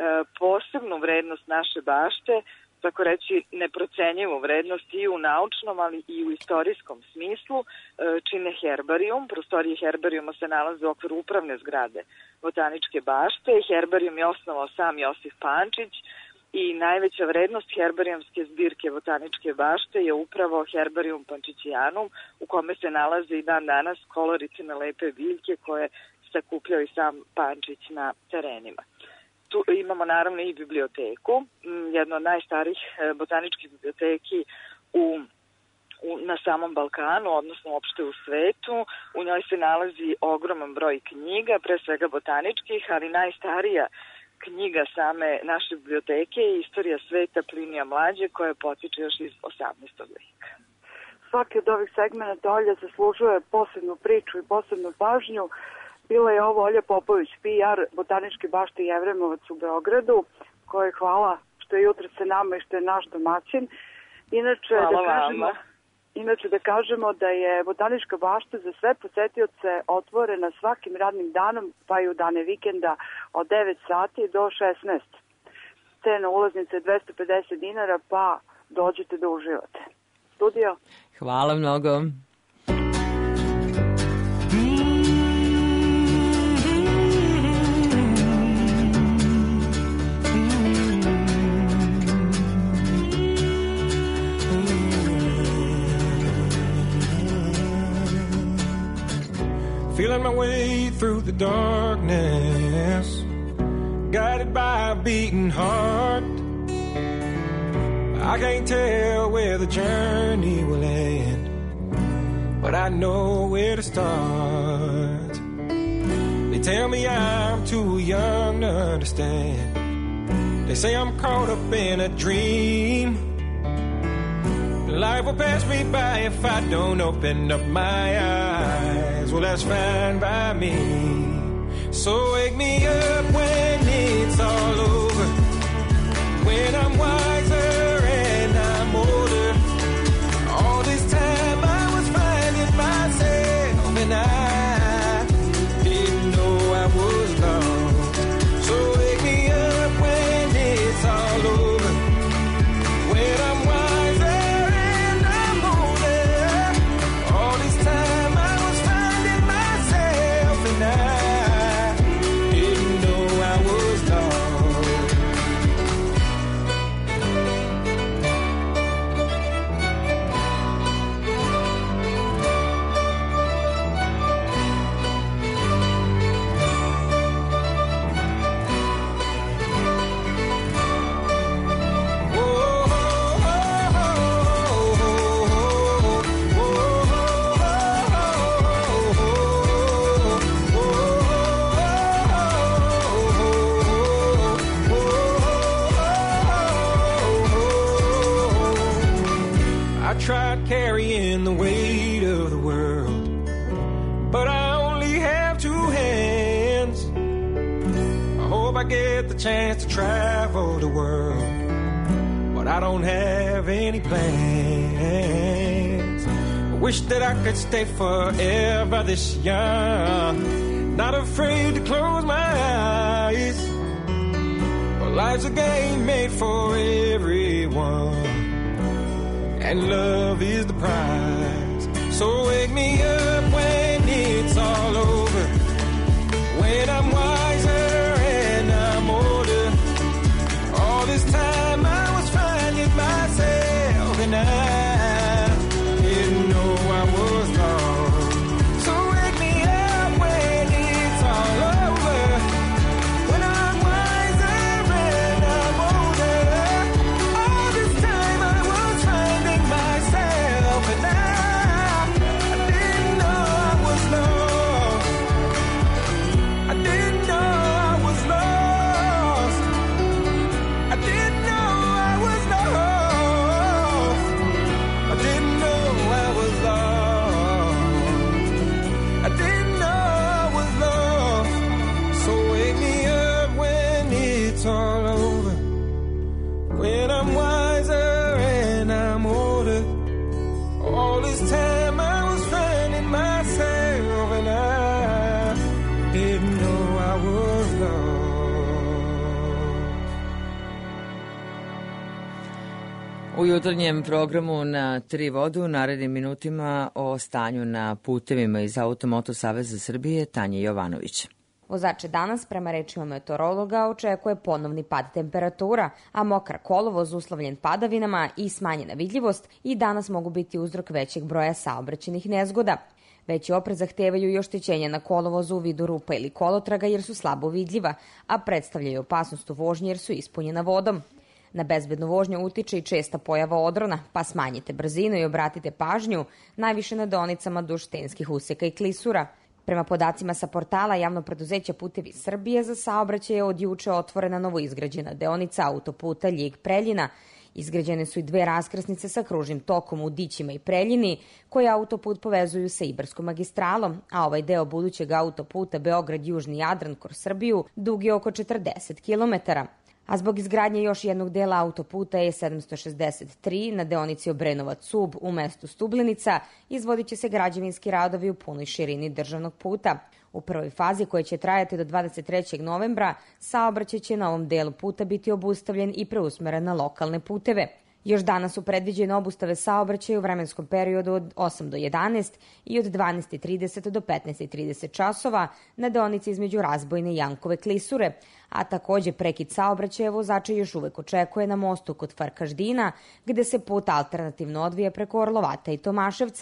posebnu vrednost naše bašte, tako reći neprocenjivu vrednost i u naučnom, ali i u istorijskom smislu, čine herbarijum. Prostorije herbarijuma se nalaze u okviru upravne zgrade Botaničke bašte. Herbarijum je osnovao sam Josif Pančić i najveća vrednost herbarijumske zbirke Botaničke bašte je upravo Herbarijum Pančićijanum, u kome se nalaze i dan danas koloricine lepe biljke koje sakupljao i sam Pančić na terenima. Tu imamo naravno i biblioteku, jednu od najstarijih botaničkih biblioteki u, u, na samom Balkanu, odnosno uopšte u svetu. U njoj se nalazi ogroman broj knjiga, pre svega botaničkih, ali najstarija knjiga same naše biblioteke je Istorija sveta Plinija Mlađe, koja potiče još iz osamnaestog veka. Svaki od ovih segmenta Olja zaslužuje posebnu priču i posebnu pažnju. Bila je ovo Olja Popović, P R Botaničke bašte Jevremovac u Beogradu, koje hvala što je jutro sa nama i što je naš domaćin. Inače da, kažemo, inače da kažemo da je Botanička bašta za sve posetioce otvorena svakim radnim danom, pa i u dane vikenda od devet sati do šesnaest. Cena ulaznice je dvesta pedeset dinara, pa dođete da uživate. Studio. Hvala mnogo. feeling my way through the darkness, guided by a beating heart. I can't tell where the journey will end, but I know where to start. They tell me I'm too young to understand. They say I'm caught up in a dream. Life will pass me by if I don't open up my eyes. Well, that's fine by me. So wake me up when it's all over, when I'm wiser and I'm older. All this time I was finding myself and I didn't know I was lost. So wake me up when it's all over, when I'm wiser and I'm older. All this time I was finding myself and I didn't know I was lost. I tried carrying the weight of the world, but I only have two hands. I hope I get the chance to travel the world, but I don't have any plans. I wish that I could stay forever this young, not afraid to close my eyes. Well, life's a game made for everyone, and love is the prize. So wake me up when it's all over, when I'm wiser and I'm older. All this time I was finding myself and I didn't know I was lost. So wake me up when it's all over, when I'm wiser and I'm older. All this time I was finding myself and I, I didn't know I was lost. I didn't know I was lost. I didn't know I was lost. I didn't know I was lost. I didn't know I was lost. So wake me up when it's all over, when I'm wiser and I'm older. All this time I was finding myself and I didn't know I was lost. U jutarnjem programu na Tri vodu u narednim minutima o stanju na putevima iz Automoto Saveza Srbije Tanja Jovanović. Vozače danas, prema rečima meteorologa, očekuje ponovni pad temperatura, a mokra kolovoz uslovljen padavinama i smanjena vidljivost i danas mogu biti uzrok većeg broja saobraćajnih nezgoda. Veći oprez zahtevaju i oštećenja na kolovozu u vidu rupa ili kolotraga jer su slabo vidljiva, a predstavljaju opasnost u vožnji jer su ispunjena vodom. Na bezbednu vožnju utiče i česta pojava odrona, pa smanjite brzinu i obratite pažnju najviše na deonicama duž stenskih useka i klisura. Prema podacima sa portala Javno preduzeća Putevi Srbije, za saobraćaj je od juče otvorena novoizgrađena deonica autoputa Ljig-Preljina. Izgrađene su i dve raskrsnice sa kružnim tokom u Dićima i Preljini, koje autoput povezuju sa Ibarskom magistralom, a ovaj deo budućeg autoputa Beograd-Južni Jadran kroz Srbiju dug je oko četrdeset kilometara. A zbog izgradnje još jednog dela autoputa E sedamsto šezdeset tri na deonici Obrenovac-Ub u mestu Stubljenica izvodit će se građevinski radovi u punoj širini državnog puta. U prvoj fazi, koja će trajati do dvadeset trećeg novembra, saobraćaj će na ovom delu puta biti obustavljen i preusmeren na lokalne puteve. Još danas su predviđene obustave saobraćaja u vremenskom periodu od osam do jedanaest i od dvanaest i trideset do petnaest i trideset časova na deonici između Razbojne i Jankove klisure, a takođe prekid saobraćaja vozača još uvek očekuje na mostu kod Farkaždina, gde se put alternativno odvija preko Orlovata i Tomaševca.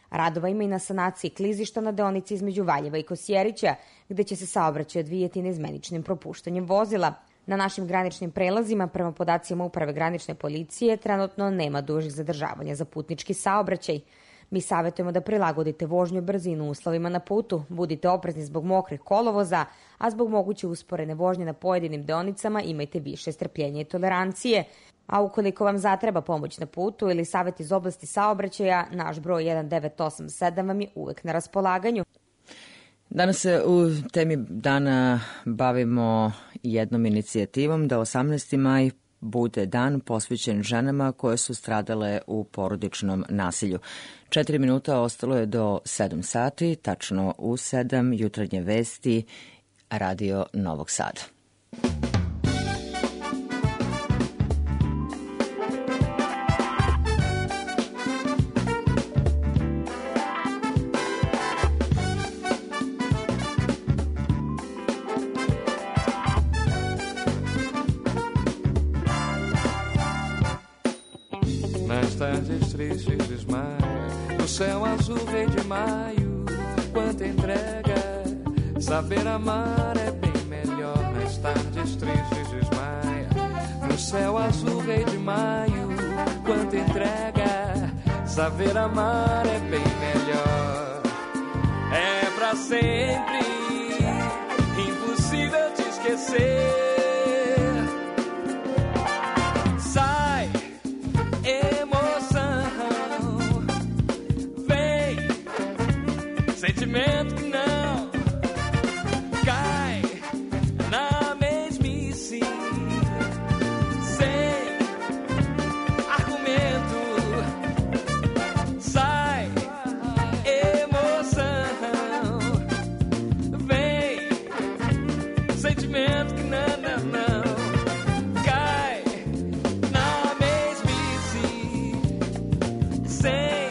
Radova ima i na sanaciji klizišta na deonici između Valjeva i Kosjerića, gde će se saobraćaj odvijati neizmeničnim propuštanjem vozila. Na našim graničnim prelazima, prema podacima Uprave granične policije, trenutno nema dužih zadržavanja za putnički saobraćaj. Mi savjetujemo da prilagodite vožnju brzinu uslovima na putu, budite oprezni zbog mokrih kolovoza, a zbog moguće usporene vožnje na pojedinim deonicama imajte više strpljenja i tolerancije. A ukoliko vam zatreba pomoć na putu ili savjet iz oblasti saobraćaja, naš broj jedan devet osam sedam vam je uvek na raspolaganju. Danas se u temi dana bavimo jednom inicijativom da osamnaesti maj bude dan posvećen ženama koje su stradale u porodičnom nasilju. Četiri minuta ostalo je do sedam sati, tačno u sedam, jutarnje vesti, Radio Novog Sada. Tardes tristes desmaiam no céu azul rei de maio, quanta entrega, saber amar é bem melhor. Nas tardes tristes desmaia no céu azul rei de maio, quanta entrega, saber amar é bem melhor. É pra sempre, impossível te esquecer. Sentimento que não cai na mesmice, sem argumento, sai emoção, vem sentimento que não, não, não cai na mesmice, sem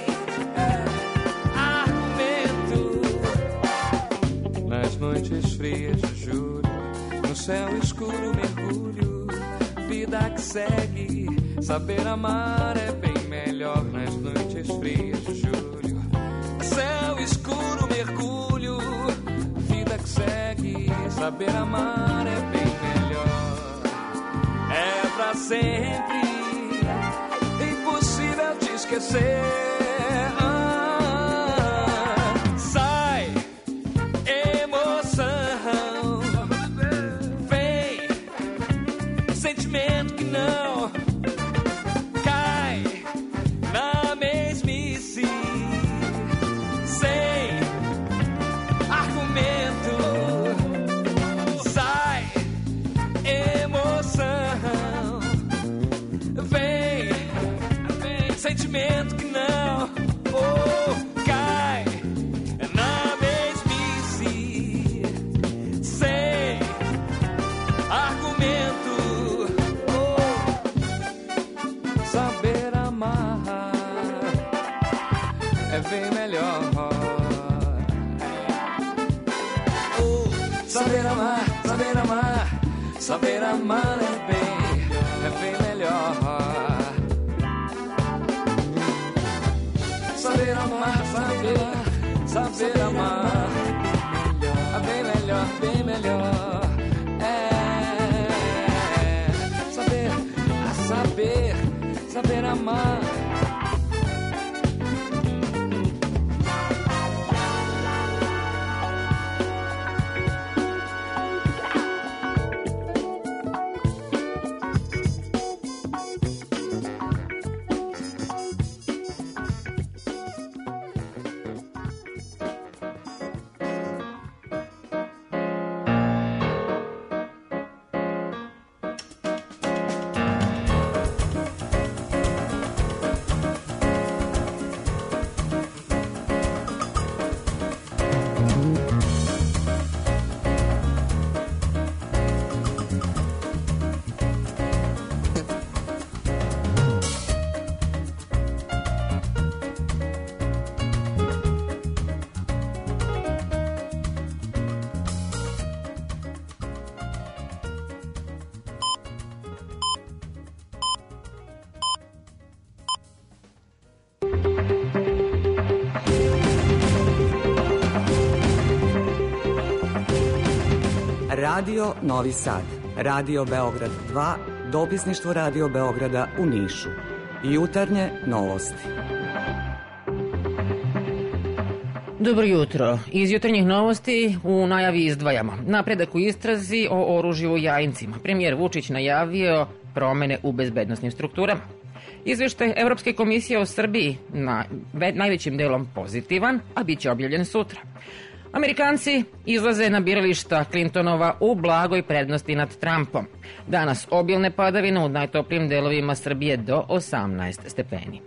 noites frias de julho, no céu escuro mergulho, vida que segue, saber amar é bem melhor. Nas noites frias de julho, céu escuro mergulho, vida que segue, saber amar é bem melhor. É pra sempre, impossível te esquecer. Sentimento que não cai na mesmice, sem argumento, sai emoção, vem, vem sentimento que não oh, cai na mesmice, sem argumento. Saber amar é bem melhor. Oh, saber amar, saber amar, saber amar é bem, é bem melhor. Saber amar, saber, saber amar é bem melhor, bem melhor. É saber, a saber. Saber amar. Radio Novi Sad, Radio Beograd dva, dopisništvo Radio Beograda u Nišu. Jutarnje novosti. Dobro jutro. Iz jutarnjih novosti u najavi izdvajamo napredak u istrazi o oružju u Jajincima. Premijer Vučić najavio promene u bezbednosnim strukturama. Izveštaj Evropske komisije o Srbiji na, najvećim delom pozitivan, a bit će objavljen sutra. Amerikanci izlaze na birališta Clintonova u blagoj prednosti nad Trumpom. Danas obilne padavine u najtoplijim delovima Srbije do osamnaest stepeni.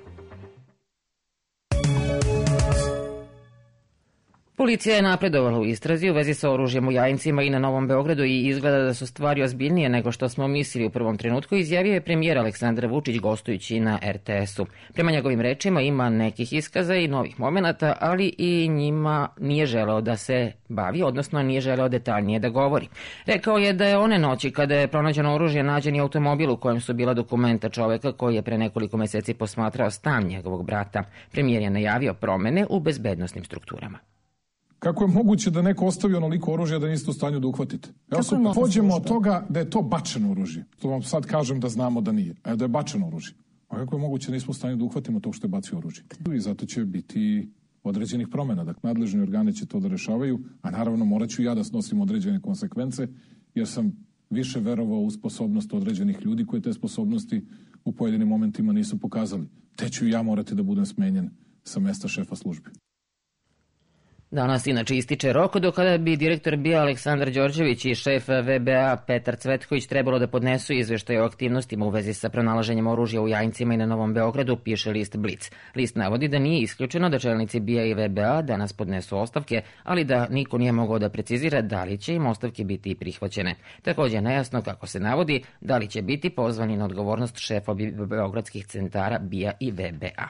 Policija je napredovala u istrazi u vezi sa oružjem u Jajincima i na Novom Beogradu i izgleda da su stvari ozbiljnije nego što smo mislili u prvom trenutku, izjavio je premijer Aleksandar Vučić gostujući na er te esu. Prema njegovim rečima ima nekih iskaza i novih momenata, ali i njima nije želeo da se bavi, odnosno nije želeo detaljnije da govori. Rekao je da je one noći kada je pronađeno oružje nađen i automobil u kojem su bila dokumenta čoveka koji je pre nekoliko meseci posmatrao stan njegovog brata. Premijer je najavio promene u bezbednosnim strukturama. Kako je moguće da neko ostavi onoliko oružja da niste u stanju da uhvatite? Ja se pođemo od toga da je to bačeno oružje. To vam sad kažem da znamo da nije, a da je bačeno oružje. A kako je moguće da nismo u stanju da uhvatimo tog što je bacio oružje? I zato će biti određenih promjena. Dakle, nadležni organi će to da rešavaju, a naravno morat ću ja da snosim određene konsekvence, jer sam više verovao u sposobnost određenih ljudi koji te sposobnosti u pojedinim momentima nisu pokazali. Te ću ja morati da budem smenjen sa mesta šefa službe. Danas inače ističe rok do kada bi direktor bio Aleksandar Đorđević i šef ve be a Petar Cvetković trebalo da podnesu izveštaj o aktivnostima u vezi sa pronalaženjem oružja u Jajincima i na Novom Beogradu, piše list Blic. List navodi da nije isključeno da čelnici be a i ve be a danas podnesu ostavke, ali da niko nije mogao da precizira da li će im ostavke biti prihvaćene. Također je nejasno, kako se navodi, da li će biti pozvani na odgovornost šefovi beogradskih centara be a i ve be a.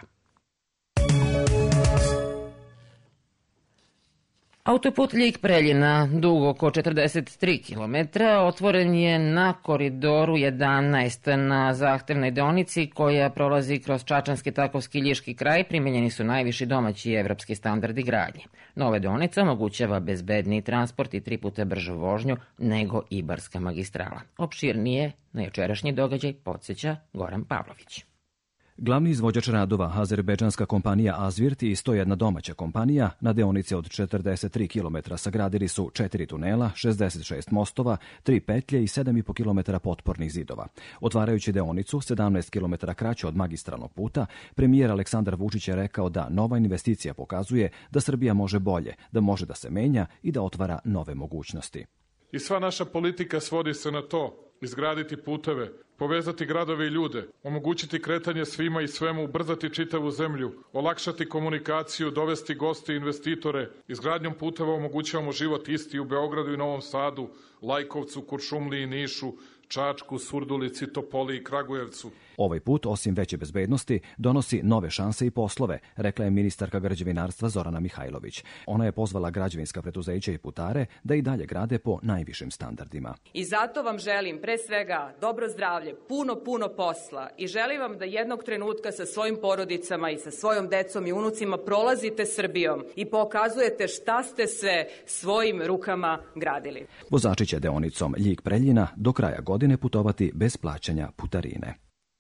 Autoput Ljig-Preljina, dug oko četrdeset tri kilometra, otvoren je na koridoru jedanaest na zahtevnoj deonici koja prolazi kroz Čačanski, Takovski i Ljiški kraj. Primenjeni su najviši domaći i evropski standardi gradnje. Nova deonica omogućava bezbedniji transport i tri puta bržu vožnju nego Ibarska magistrala. Opširnije na jučerašnji događaj podsjeća Goran Pavlović. Glavni izvođač radova, azerbejdžanska kompanija Azvirt i sto jedna domaća kompanija, na deonici od četrdeset tri kilometra sagradili su četiri tunela, šezdeset šest mostova, tri petlje i sedam i po kilometara potpornih zidova. Otvarajući deonicu, sedamnaest kilometara kraće od magistralnog puta, premijer Aleksandar Vučić je rekao da nova investicija pokazuje da Srbija može bolje, da može da se menja i da otvara nove mogućnosti. I sva naša politika svodi se na to: izgraditi puteve, povezati gradove i ljude, omogućiti kretanje svima i svemu, ubrzati čitavu zemlju, olakšati komunikaciju, dovesti goste i investitore. Izgradnjom puteva omogućavamo život isti u Beogradu i Novom Sadu, Lajkovcu, Kuršumliji, Nišu, Čačku, Surdulici, Topoli i Kragujevcu. Ovaj put, osim veće bezbednosti, donosi nove šanse i poslove, rekla je ministarka građevinarstva Zorana Mihajlović. Ona je pozvala građevinska preduzeća i putare da i dalje grade po najvišim standardima. I zato vam želim pre svega dobro zdravlje, puno, puno posla i želim vam da jednog trenutka sa svojim porodicama i sa svojom decom i unucima prolazite Srbijom i pokazujete šta ste sve svojim rukama gradili. Vozači će deonicom Ljig-Preljina do kraja godine putovati bez plaćanja putarine.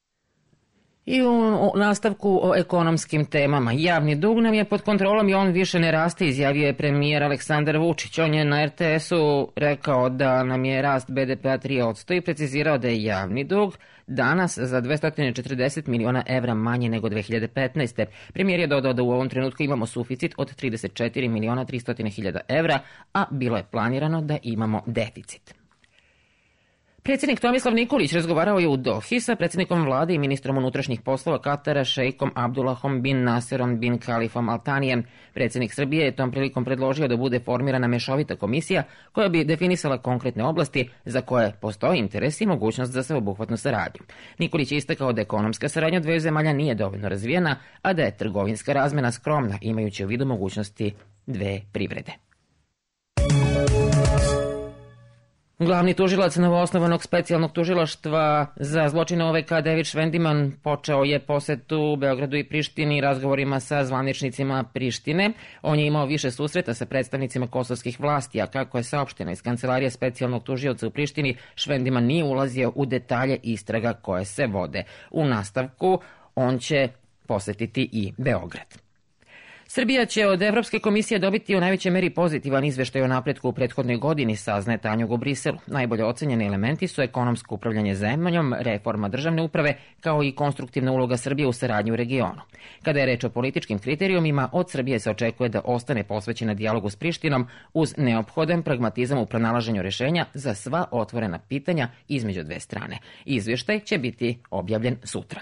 I u nastavku o ekonomskim temama. Javni dug nam je pod kontrolom i on više ne raste, izjavio je premijer Aleksandar Vučić. On je na er te esu rekao da nam je rast be de pe-a tri posto i precizirao da je javni dug danas za dvesta četrdeset miliona evra manje nego dve hiljade petnaeste. Premijer je dodao da u ovom trenutku imamo suficit od trideset četiri miliona tristo hiljada evra, a bilo je planirano da imamo deficit. Predsjednik Tomislav Nikolić razgovarao je u Dohi sa predsjednikom vlade i ministrom unutrašnjih poslova Katara šejkom Abdullahom bin Naserom bin Kalifom Al Thanijem. Predsjednik Srbije je tom prilikom predložio da bude formirana mešovita komisija koja bi definisala konkretne oblasti za koje postoji interes i mogućnost za sveobuhvatnu saradnju. Nikolić je istakao da ekonomska saradnja dveju zemalja nije dovoljno razvijena, a da je trgovinska razmena skromna, imajući u vidu mogućnosti dve privrede. Glavni tužilac novoosnovanog specijalnog tužilaštva za zločine O V K David Švendiman počeo je posetu Beogradu i Prištini razgovorima sa zvaničnicima Prištine. On je imao više susreta sa predstavnicima kosovskih vlasti, a kako je saopšteno iz kancelarije specijalnog tužioca u Prištini, Švendiman nije ulazio u detalje istraga koje se vode. U nastavku on će posetiti i Beograd. Srbija će od Evropske komisije dobiti u najvećoj meri pozitivan izveštaj o napretku u prethodnoj godini, saznaje Tanjug u Briselu. Najbolje ocenjeni elementi su ekonomsko upravljanje zemljom, reforma državne uprave, kao i konstruktivna uloga Srbije u saradnji u regionu. Kada je reč o političkim kriterijumima, od Srbije se očekuje da ostane posvećena dijalogu s Prištinom uz neophodan pragmatizam u pronalaženju rešenja za sva otvorena pitanja između dve strane. Izveštaj će biti objavljen sutra.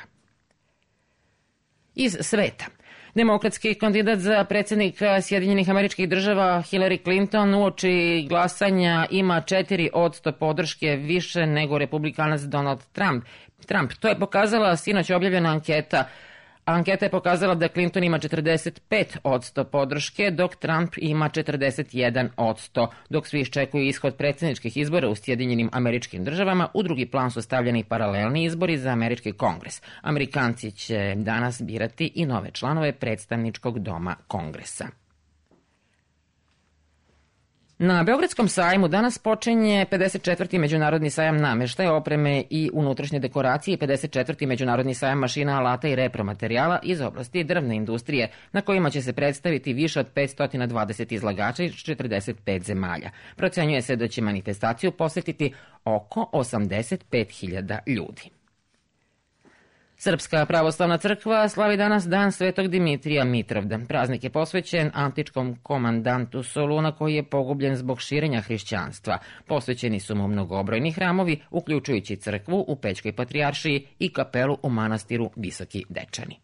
Iz sveta. Demokratski kandidat za predsjednika Sjedinjenih Američkih Država Hillary Clinton uoči glasanja ima četiri posto podrške više nego republikanac Donald Trump. Trump. To je pokazala sinoć objavljena anketa. Anketa je pokazala da Clinton ima četrdeset pet posto podrške, dok Trump ima četrdeset jedan posto. Dok svi iščekuju ishod predsjedničkih izbora u Sjedinjenim Američkim Državama, u drugi plan su stavljeni paralelni izbori za Američki kongres. Amerikanci će danas birati i nove članove predstavničkog doma kongresa. Na Beogradskom sajmu danas počinje pedeset četvrti međunarodni sajam nameštaja, opreme i unutrašnje dekoracije i pedeset četvrti međunarodni sajam mašina, alata i repromaterijala iz oblasti drvne industrije, na kojima će se predstaviti više od petsto dvadeset izlagača iz četrdeset pet zemalja. Procenjuje se da će manifestaciju posetiti oko osamdeset pet hiljada ljudi. Srpska pravoslavna crkva slavi danas dan Svetog Dimitrija Mitrovdan. Praznik je posvećen antičkom komandantu Soluna koji je pogubljen zbog širenja hrišćanstva. Posvećeni su mu mnogobrojni hramovi, uključujući crkvu u Pećkoj patrijaršiji i kapelu u manastiru Visoki Dečani.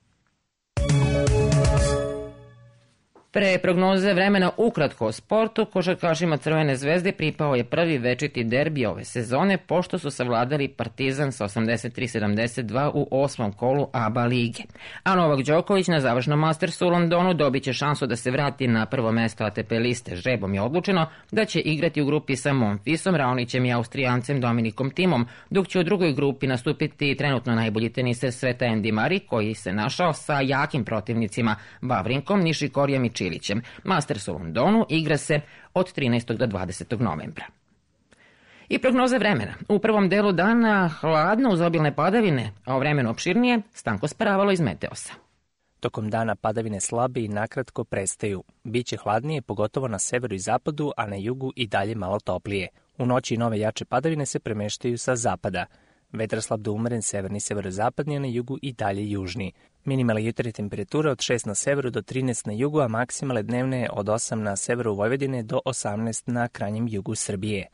Pre prognoze vremena ukratko o sportu, košarkašima Crvene zvezde pripao je prvi večiti derbi ove sezone, pošto su savladali Partizan sa osamdeset tri sedamdeset dva u osmom kolu A B A lige. A Novak Đoković na završnom Mastersu u Londonu dobit će šansu da se vrati na prvo mesto A T P liste. Žrebom je odlučeno da će igrati u grupi sa Monfisom, Raonićem i Austrijancem Dominikom Timom, dok će u drugoj grupi nastupiti trenutno najbolji teniser sveta Andy Murray, koji se našao sa jakim protivnicima Vavrinkom, Nišikorijem i Čilićem. Masters u Londonu igra se od trinaestog do dvadesetog novembra. I prognoza vremena. U prvom delu dana hladno uz obilne padavine, a o vremenu opširnije Stanko Sparavalo iz Meteosa. Tokom dana padavine slabe i nakratko prestaju. Biće hladnije, pogotovo na severu i zapadu, a na jugu i dalje malo toplije. U noći nove jače padavine se premeštaju sa zapada. Vetar slab do umeren severni severozapadni, a na jugu i dalje južni. Minimalne jutarnje temperature od šest na severu do trinaest na jugu, a maksimale dnevne od osam na severu Vojvodine do osamnaest na krajnjem jugu Srbije.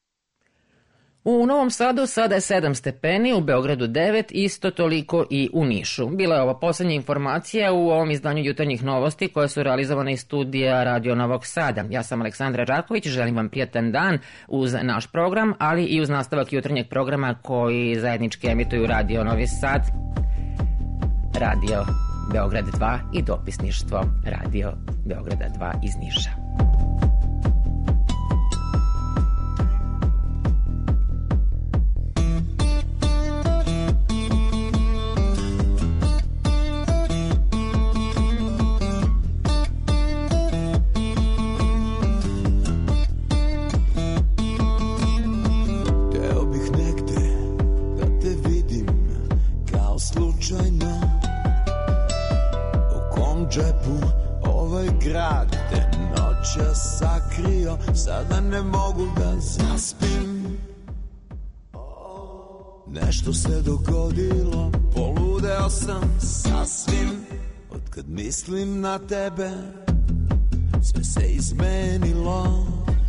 U Novom Sadu sada je sedam stepeni, u Beogradu devet, isto toliko i u Nišu. Bila je ova poslednja informacija u ovom izdanju jutarnjih novosti koje su realizovane iz studija Radio Novog Sada. Ja sam Aleksandra Raković, želim vam prijatan dan uz naš program, ali i uz nastavak jutarnjeg programa koji zajednički emituju Radio Novi Sad, Radio Beograd dva i dopisništvo Radio Beograda dva iz Niša. Sakrio, sada ne mogu da zaspim. Nešto se dogodilo, poludeo sam sasvim. Od kad mislim na tebe, sve se izmenilo.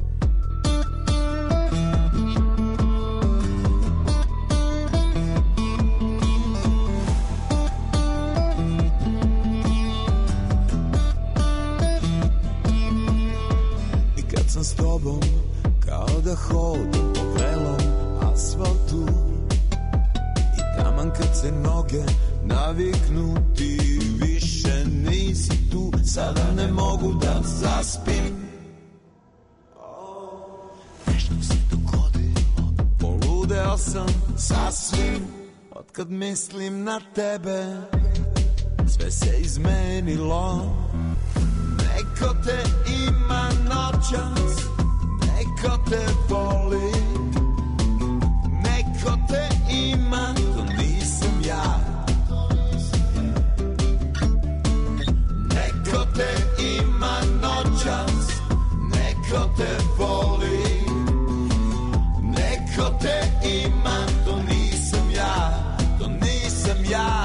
S tobom kao da hodam po vrelom asfaltu i taman kad se noge naviknu ti više nisi tu, sada ne mogu da zaspim. Nešto se dogodilo, sam sasvim. Otkad mislim na tebe, sve se izmenilo. Neko te ima noćas, neko te voli. Neko te ima, to nisam ja. Neko te ima noćas, neko te voli. Neko te ima, to nisam ja, to nisam ja.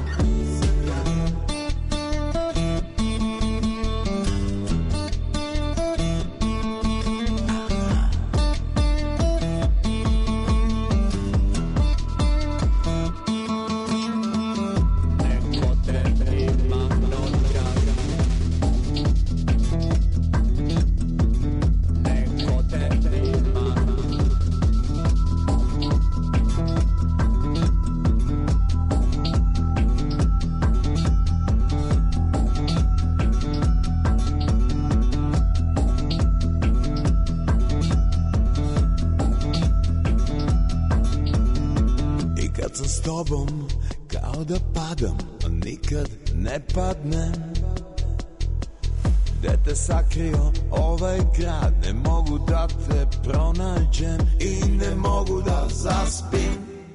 S tobom kao da padam, a nikad ne padnem. Gde te sakrio ovaj grad, ne mogu da te pronađem i ne mogu da zaspim.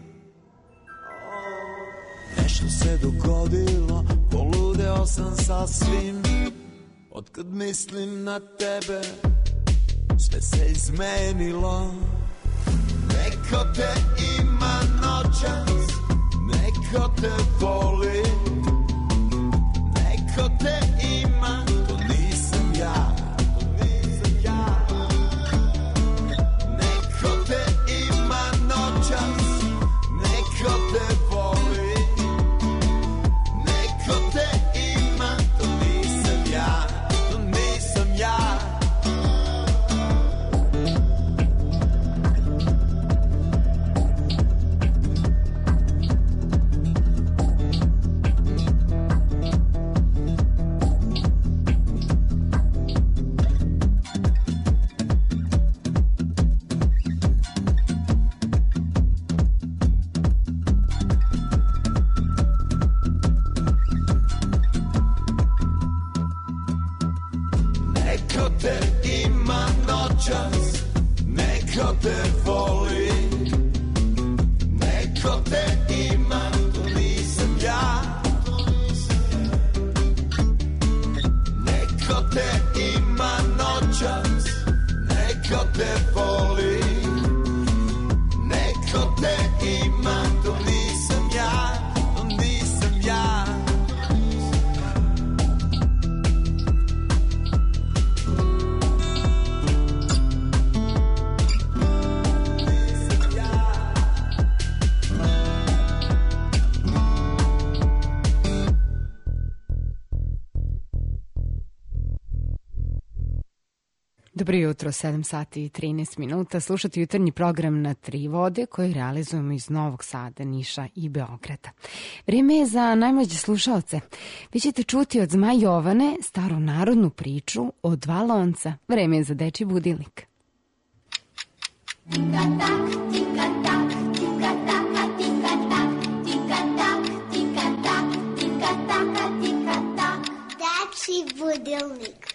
Nešto se dogodilo, poludeo sam sasvim. Otkad mislim na tebe, sve se izmenilo. Neko te ima noćas, neko te voli. Neko te ima, to nisam ja, to nisam ja. Neko te ima noćas, neko te voli. Neko te ima, to nisam ja, to nisam ja. Neko te ima noćas, neko te voli. Neko te ima, to nisam ja. Neko te ima noćas, neko te voli. Neko te ima, to nisam ja, to nisam ja. Dobro jutro, sedam sati i trinaest minuta. Slušate jutarnji program Na tri vode koji realizujemo iz Novog Sada, Niša i Beograda. Vrijeme je za najmlađe slušalce. Vi ćete čuti od Zmaj Jovane staronarodnu priču o dva lonca. Vrijeme je za dečji budilnik. Tika tak, tika tak, tika taka, tika tak, tika tak, tika tak, tika taka, tika tak. Dečji budilnik.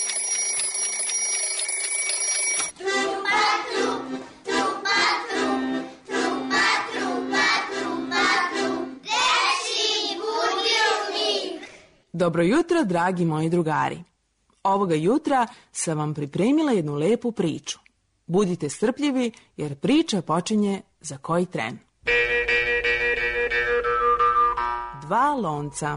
Trupa, trup, trupa, trup, trupa, trupa, trupa, trup. Dečji budilnik. Dobro jutro, dragi moji drugari. Ovoga jutra sam vam pripremila jednu lepu priču. Budite strpljivi jer priča počinje za koji tren. Dva lonca.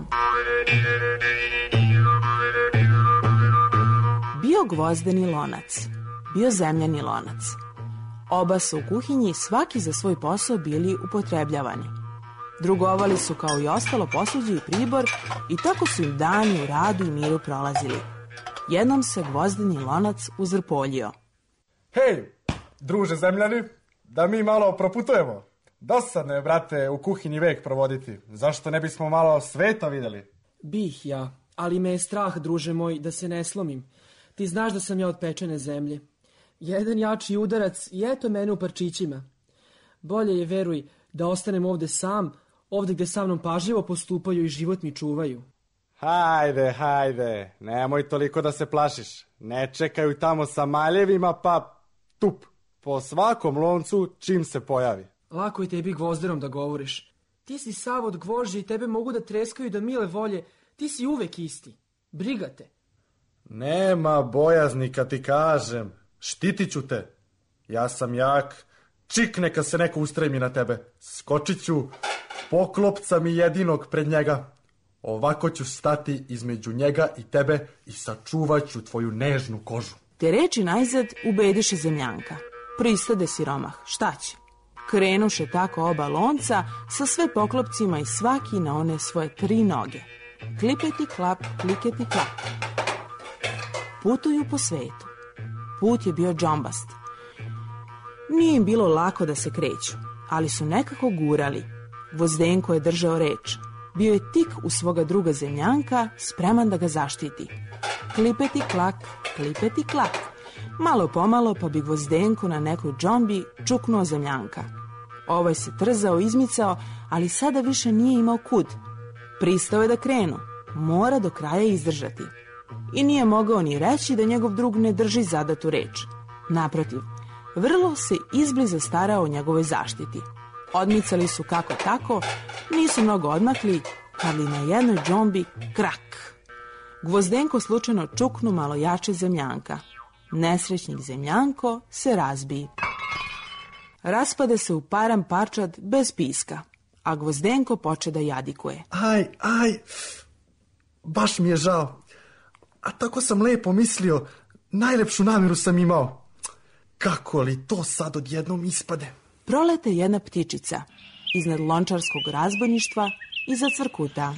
Bio gvozdeni lonac, bio zemljani lonac. Oba su u kuhinji svaki za svoj posao bili upotrebljavani. Drugovali su kao i ostalo posuđe i pribor i tako su im dani u radu i miru prolazili. Jednom se gvozdeni lonac uzrpoljio. Hej, druže zemljani, da mi malo proputujemo. Dosadno je, brate, u kuhinji vek provoditi. Zašto ne bismo malo sveta vidjeli? Bih ja, ali me je strah, druže moj, da se ne slomim. Ti znaš da sam ja od pečene zemlje. Jedan jači udarac i eto mene u parčićima. Bolje je, veruj, da ostanem ovde sam, ovde gde sa mnom pažljivo postupaju i život mi čuvaju. Hajde, hajde, nemoj toliko da se plašiš. Ne čekaju tamo sa maljevima, pa tup, po svakom loncu čim se pojavi. Lako je tebi gvozderom da govoriš. Ti si sav od gvožđe i tebe mogu da treskaju do mile volje. Ti si uvek isti. Briga te. Nema bojazni kad ti kažem. Štitit ću te. Ja sam jak. Čik neka se neko ustremi na tebe. Skočit ću. Poklopca mi jedinog pred njega. Ovako ću stati između njega i tebe i sačuvat ću tvoju nežnu kožu. Te reči najzad ubediše zemljanka. Pristade siromah. Šta će? Krenuše tako oba lonca sa sve poklopcima i svaki na one svoje tri noge. Klipeti klap, kliketi klap. Putuju po svetu. Put je bio džombast. Nije im bilo lako da se kreću, ali su nekako gurali. Gvozdenko je držao reč. Bio je tik u svoga druga zemljanka, spreman da ga zaštiti. Klipeti klak, klipeti klak. Malo pomalo pa bi Gvozdenko na nekoj džombi čuknuo zemljanka. Ovaj se trzao, izmicao, ali sada više nije imao kud. Pristao je da krenu. Mora do kraja izdržati. I nije mogao ni reći da njegov drug ne drži zadatu reč. Naprotiv, vrlo se izbliza starao o njegovoj zaštiti. Odmicali su kako tako, nisu mnogo odmakli, kad li na jednoj džombi krak. Gvozdenko slučajno čuknu malo jače zemljanka. Nesrećnik zemljanko se razbiji. Raspade se u param parčad bez piska, a Gvozdenko poče da jadikuje. Aj, aj, baš mi je žao. A tako sam lepo mislio, najlepšu namjeru sam imao. Kako li to sad odjednom ispade? Prolete jedna ptičica iznad lončarskog razbojništva i zacvrkuta.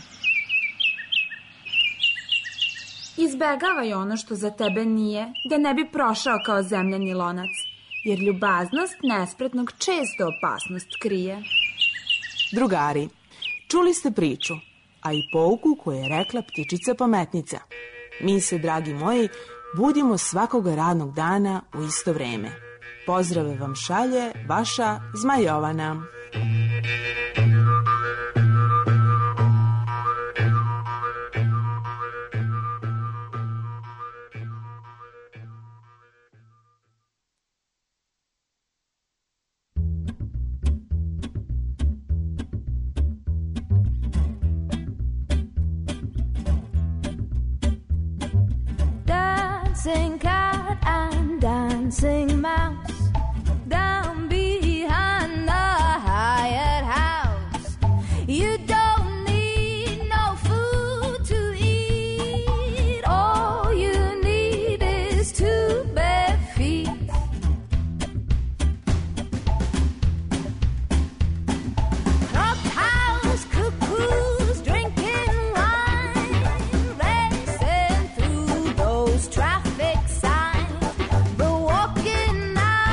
Izbegavaj ono što za tebe nije, da ne bi prošao kao zemljani lonac, jer ljubaznost nespretnog često opasnost krije. Drugari, čuli ste priču, a i pouku koju je rekla ptičica pametnica. Mi se, dragi moji, budimo svakoga radnog dana u isto vreme. Pozdrave vam šalje vaša Zmajovana. Dancing cat and dancing mouse down behind the hired house. You don't need no food to eat. All you need is two bare feet. Clock house cuckoos drinking wine, racing through those traffic signs, but walking out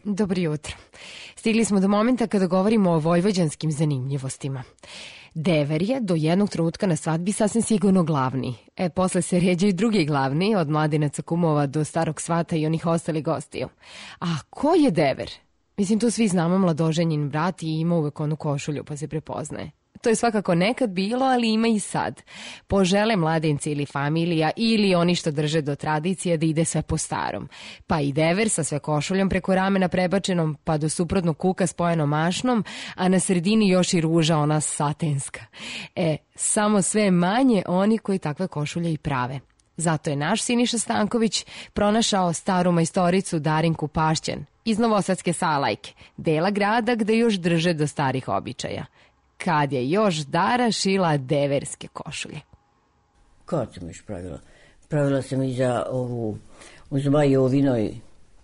Dobro jutro. Stigli smo do momenta kada govorimo o vojvođanskim zanimljivostima. Dever je do jednog trenutka na svadbi sasvim sigurno glavni. E, posle se ređaju drugi glavni, od mladinaca, kumova do starog svata i onih ostalih gostiju. A ko je dever? Mislim, tu svi znamo mladoženjin brat i ima uvek onu košulju pa se prepoznaje. To je svakako nekad bilo, ali ima i sad. Požele mladenci ili familija ili oni što drže do tradicije da ide sve po starom. Pa i dever sa sve košuljom preko ramena prebačenom, pa do suprotnog kuka spojenom mašnom, a na sredini još i ruža ona satenska. E, samo sve manje oni koji takve košulje i prave. Zato je naš Siniša Stanković pronašao staru majstoricu Darinku Pašćan iz Novosadske Salajke, dela grada gde još drže do starih običaja. Kad je još Dara šila deverske košulje. Kad sam još pravila? Pravila sam i za ovu, u Zmajovinoj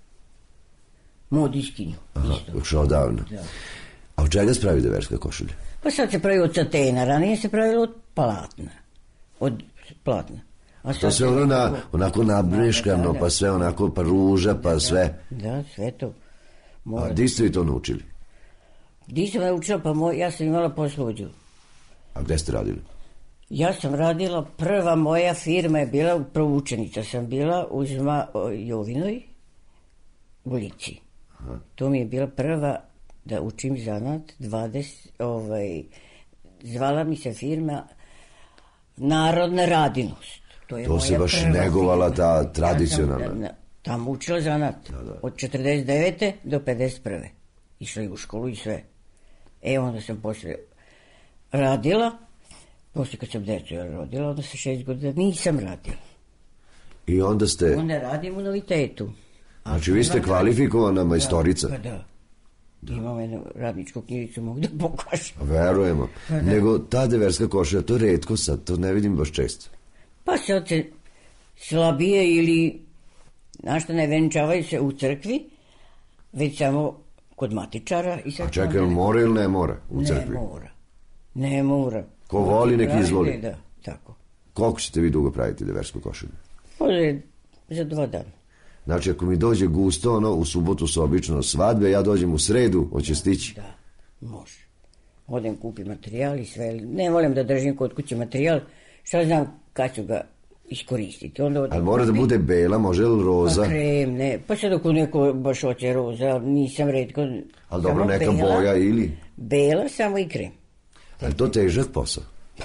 modiskinju. Aha, još odavno. Da. A od čega se pravi deverska košulja? Pa sad se pravi od satena, ranije se pravilo od platna. Od platna. A to sve ono na, onako nabreškano, da, da, da. Pa sve onako, pa ruža, pa da, sve. Da, sve to. Mora. A di ste vi to naučili? Di sam naučila, pa moj, ja sam imala posluđu. A gde ste radili? Ja sam radila, prva moja firma je bila, proučenica sam bila u Zmajovinoj ulici. Aha. To mi je bila prva da učim zanat, dvadeset, ovaj, zvala mi se firma Narodna radinost. To, je to se baš negovala ta tradicionalna. Ja sam, da, tamo učila zanat, da, da. Od četrdeset devete do pedeset prve Išla i u školu i sve. E, onda sam posle radila, posle kad sam decu rodila, onda sa šest godina nisam radila. I onda ste... Onda radim u novitetu. Znači, vi ste kvalifikovana majstorica. Da, pa da. Da. Imam jednu radničku knjižicu, mogu da pokažem. Verujemo. Pa da. Nego ta deverska košulja, to je retko sad, to ne vidim baš često. Pa sad se slabije ili, znaš što, ne venčavaju se u crkvi, već samo kod matičara. I sad a čekaj, mora ili ne mora u crkvi? Ne mora. Ne mora. Ko voli, nek izvoli. Da, tako. Koliko ćete vi dugo praviti deversku košulju? Može, za dva dana. Znači, ako mi dođe gusto, ono, u subotu su obično svadbe, ja dođem u sredu, hoće stići? Da, može. Odem kupi materijal i sve. Ne volim da držim kod kuće materijal, šta znam kad ću ga iskoristiti. Onda ali mora kupi. Da bude bela, može li roza? Pa krem, ne. Pa sad ako neko baš hoće roza, nisam redko. Ali dobro, neka bela, boja ili? Bela, samo i krem. Ali to težak posao?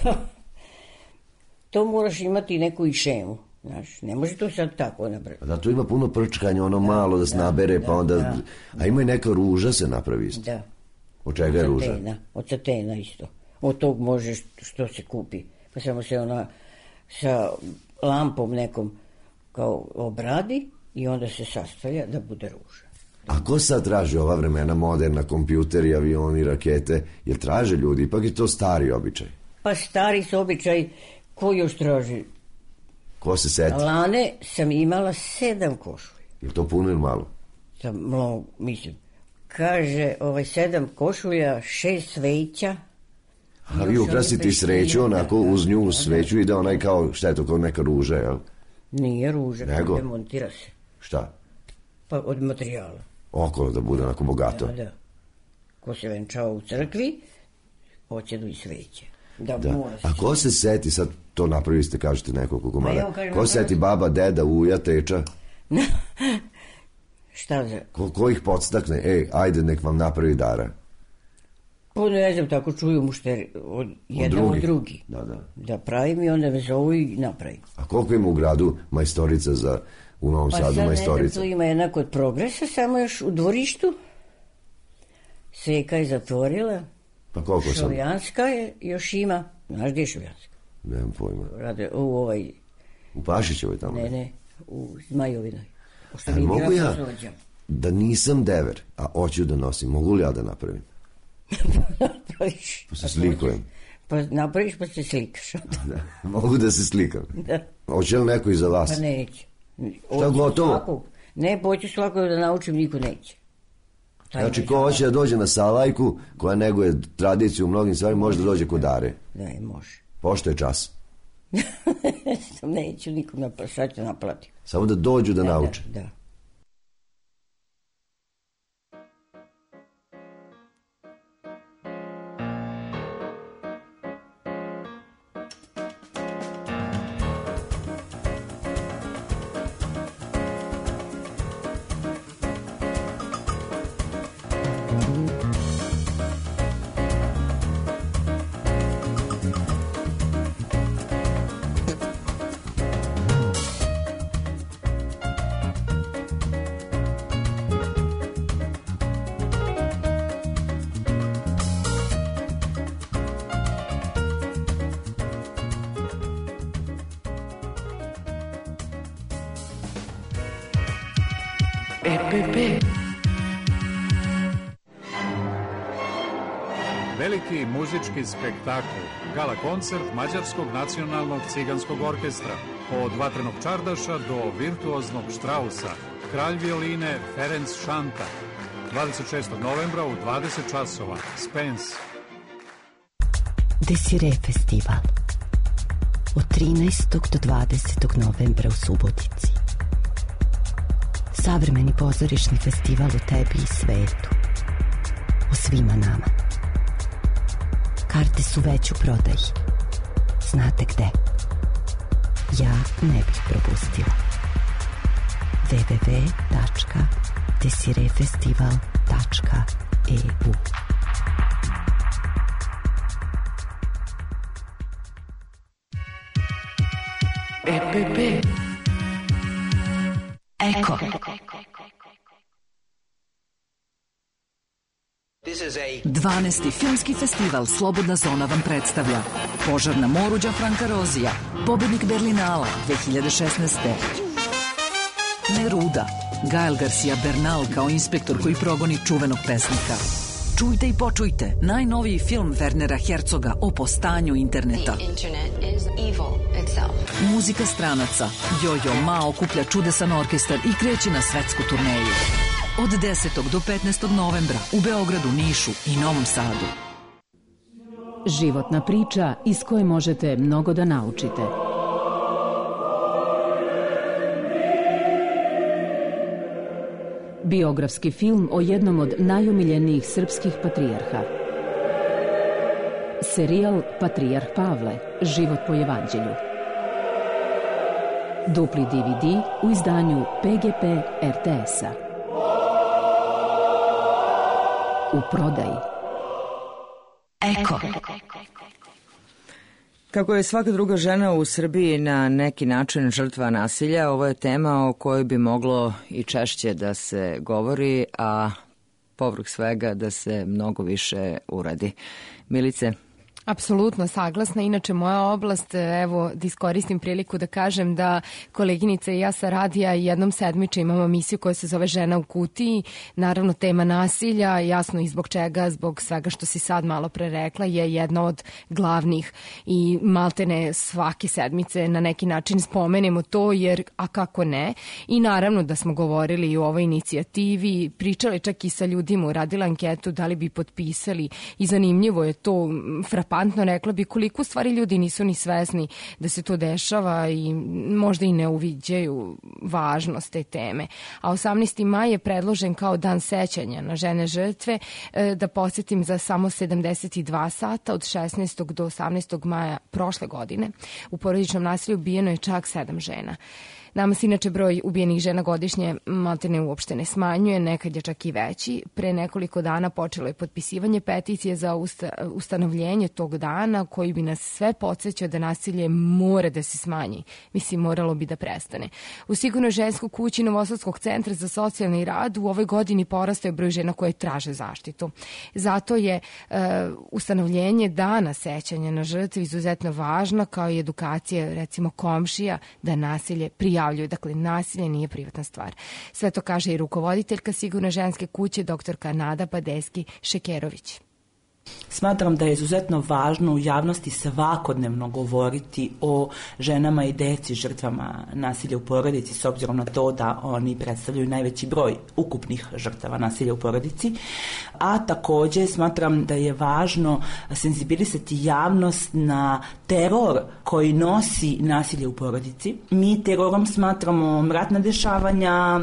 To moraš imati neku i šemu. Znaš, ne može to sad tako napraviti. Da, tu ima puno prčkanja, ono da, malo da se da, nabere, da, pa onda... Da. A ima i neka ruža se napravi isto. Da. Od čega je ruža? Od satena isto. Od tog može što se kupi. Pa samo se ona sa lampom nekom kao obradi i onda se sastavlja da bude ruža. A ko sad traži ova vremena moderna, kompjuteri, avioni, rakete? Jer traže ljudi, ipak je to stari običaj. Pa stari su običaj, ko još traži? Ko se seti? Lane sam imala sedam košulja. Je to puno ili malo? Sam mnogo, mislim. Kaže, ovaj sedam košulja, šest sveća. A vi ukrasiti sreću, onako uz nju sveću ide onaj kao, šta je to, kao neka ruža, jel? Nije ruža, nego demontira se. Šta? Pa od materijala. Okolo da bude onako bogato. Da, da. Ko se venčava u crkvi, hoće do i sveće. Da, da. A ko se seti, sad to napravili ste, kažete nekoliko komada, kažem, ko se seti baba, deda, uja, teča? Šta za? Ko, ko ih podstakne, ej, ajde nek vam napravi Dara. Pa ne znam, tako čuju mušteri, od jedan od drugi. Da, da. Da pravim i onda me zovu i napravim. A koliko ima u gradu majstorica za, u Novom pa Sadu majstorica? Pa sad ne, tu ima jedna kod Progresa, samo još u dvorištu. Seka je zatvorila. Pa koliko sam? Šovjanska je, još ima. Znaš gdje je Šovjanska? Nemam pojma. Rade u ovaj... U Pašićevoj tamo? Ne, ne, u Zmajovinoj. Ali mogu ja, da nisam dever, a hoću da nosim, mogu li ja da napravim? Napraviš. Pa se slikujem. Pa napraviš pa se slikaš. Da, mogu da se slikam. Da. Hoće li neko iza vas? Pa neće. Šta gotovo? Svakog. Ne, hoću svakog da naučim, niko neće. Taj znači, ko hoće da dođe na Salajku, koja neguje tradiciju u mnogim stvarima, može da dođe kod Dare. Ne, može. Pošto je čas? Neću nikom naplati, sad ću naplati. Samo da dođu da, da nauče. Da, da. E P P. Veliki muzički spektakl, gala koncert Mađarskog nacionalnog ciganskog orkestra. Od vatrenog čardaša do virtuoznog Štrausa, kralj violine Ferenc Šanta. dvadeset šestog novembra u dvadeset časova. Spence. Desire festival. Od trinaestog do dvadesetog novembra u Subotici. Savremeni pozorišni festival o tebi i svetu. O svima nama. Karte su već u prodaji. Znate gde? Ja ne bih propustila. w w w tačka desirefestival tačka e u E P P. Eko. dvanaesti filmski festival Slobodna zona vam predstavlja Požar na moru Gianfranca Rozija, pobednik Berlinala dve hiljade šesnaeste. Neruda, Gael Garcia Bernal kao inspektor koji progoni čuvenog pesnika. Čujte i počujte najnoviji film Wernera Herzoga o postanju interneta. Muzika stranaca. Jojo Ma okuplja čudesan orkestar i kreće na svetsku turneju. Od desetog do petnaestog novembra u Beogradu, Nišu i Novom Sadu. Životna priča iz koje možete mnogo da naučite. Biografski film o jednom od najomiljenijih srpskih patrijarha. Serijal Patrijarh Pavle, život po evanđelju. Dupli D V D u izdanju P G P R T S-a. U prodaji. Eko. Kako je svaka druga žena u Srbiji na neki način žrtva nasilja, ovo je tema o kojoj bi moglo i češće da se govori, a povrh svega da se mnogo više uradi. Milice? Apsolutno saglasna. Inače, moja oblast, evo, da iskoristim priliku da kažem da koleginica i ja sa radija jednom sedmično imamo emisiju koja se zove Žena u kutiji. Naravno, tema nasilja, jasno i zbog čega, zbog svega što si sad malo pre rekla, je jedna od glavnih i maltene svake sedmice na neki način spomenemo to, jer a kako ne. I naravno da smo govorili i o ovoj inicijativi, pričali čak i sa ljudima, uradila anketu da li bi potpisali i zanimljivo je to, frapantno rekla bi koliko stvari ljudi nisu ni svesni da se to dešava i možda i ne uviđaju važnost te teme. A osamnaesti maj je predložen kao dan sećanja na žene žrtve, da podsjetim za samo sedamdeset dva sata od šesnaestog do osamnaestog maja prošle godine. U porodičnom nasilju ubijeno je čak sedam žena. Nama se inače broj ubijenih žena godišnje maltene uopšte ne smanjuje, nekad je čak i veći. Pre nekoliko dana počelo je potpisivanje peticije za usta, ustanovljenje tog dana koji bi nas sve podsjećao da nasilje mora da se smanji. Mislim, moralo bi da prestane. U Sigurnoj ženskoj kući Novosadskog centra za socijalni rad u ovoj godini porastao je broj žena koje traže zaštitu. Zato je uh, ustanovljenje dana sećanja na žrtve izuzetno važno, kao i edukacija recimo komšija da nasilje prijavljaju. Dakle, nasilje nije privatna stvar. Sve to kaže i rukovoditeljka Sigurne ženske kuće, doktorka Nada Padeski-Šekerović. Smatram da je izuzetno važno u javnosti svakodnevno govoriti o ženama i deci žrtvama nasilja u porodici, s obzirom na to da oni predstavljaju najveći broj ukupnih žrtava nasilja u porodici. A takođe smatram da je važno senzibilisati javnost na teror koji nosi nasilje u porodici. Mi terorom smatramo ratna dešavanja,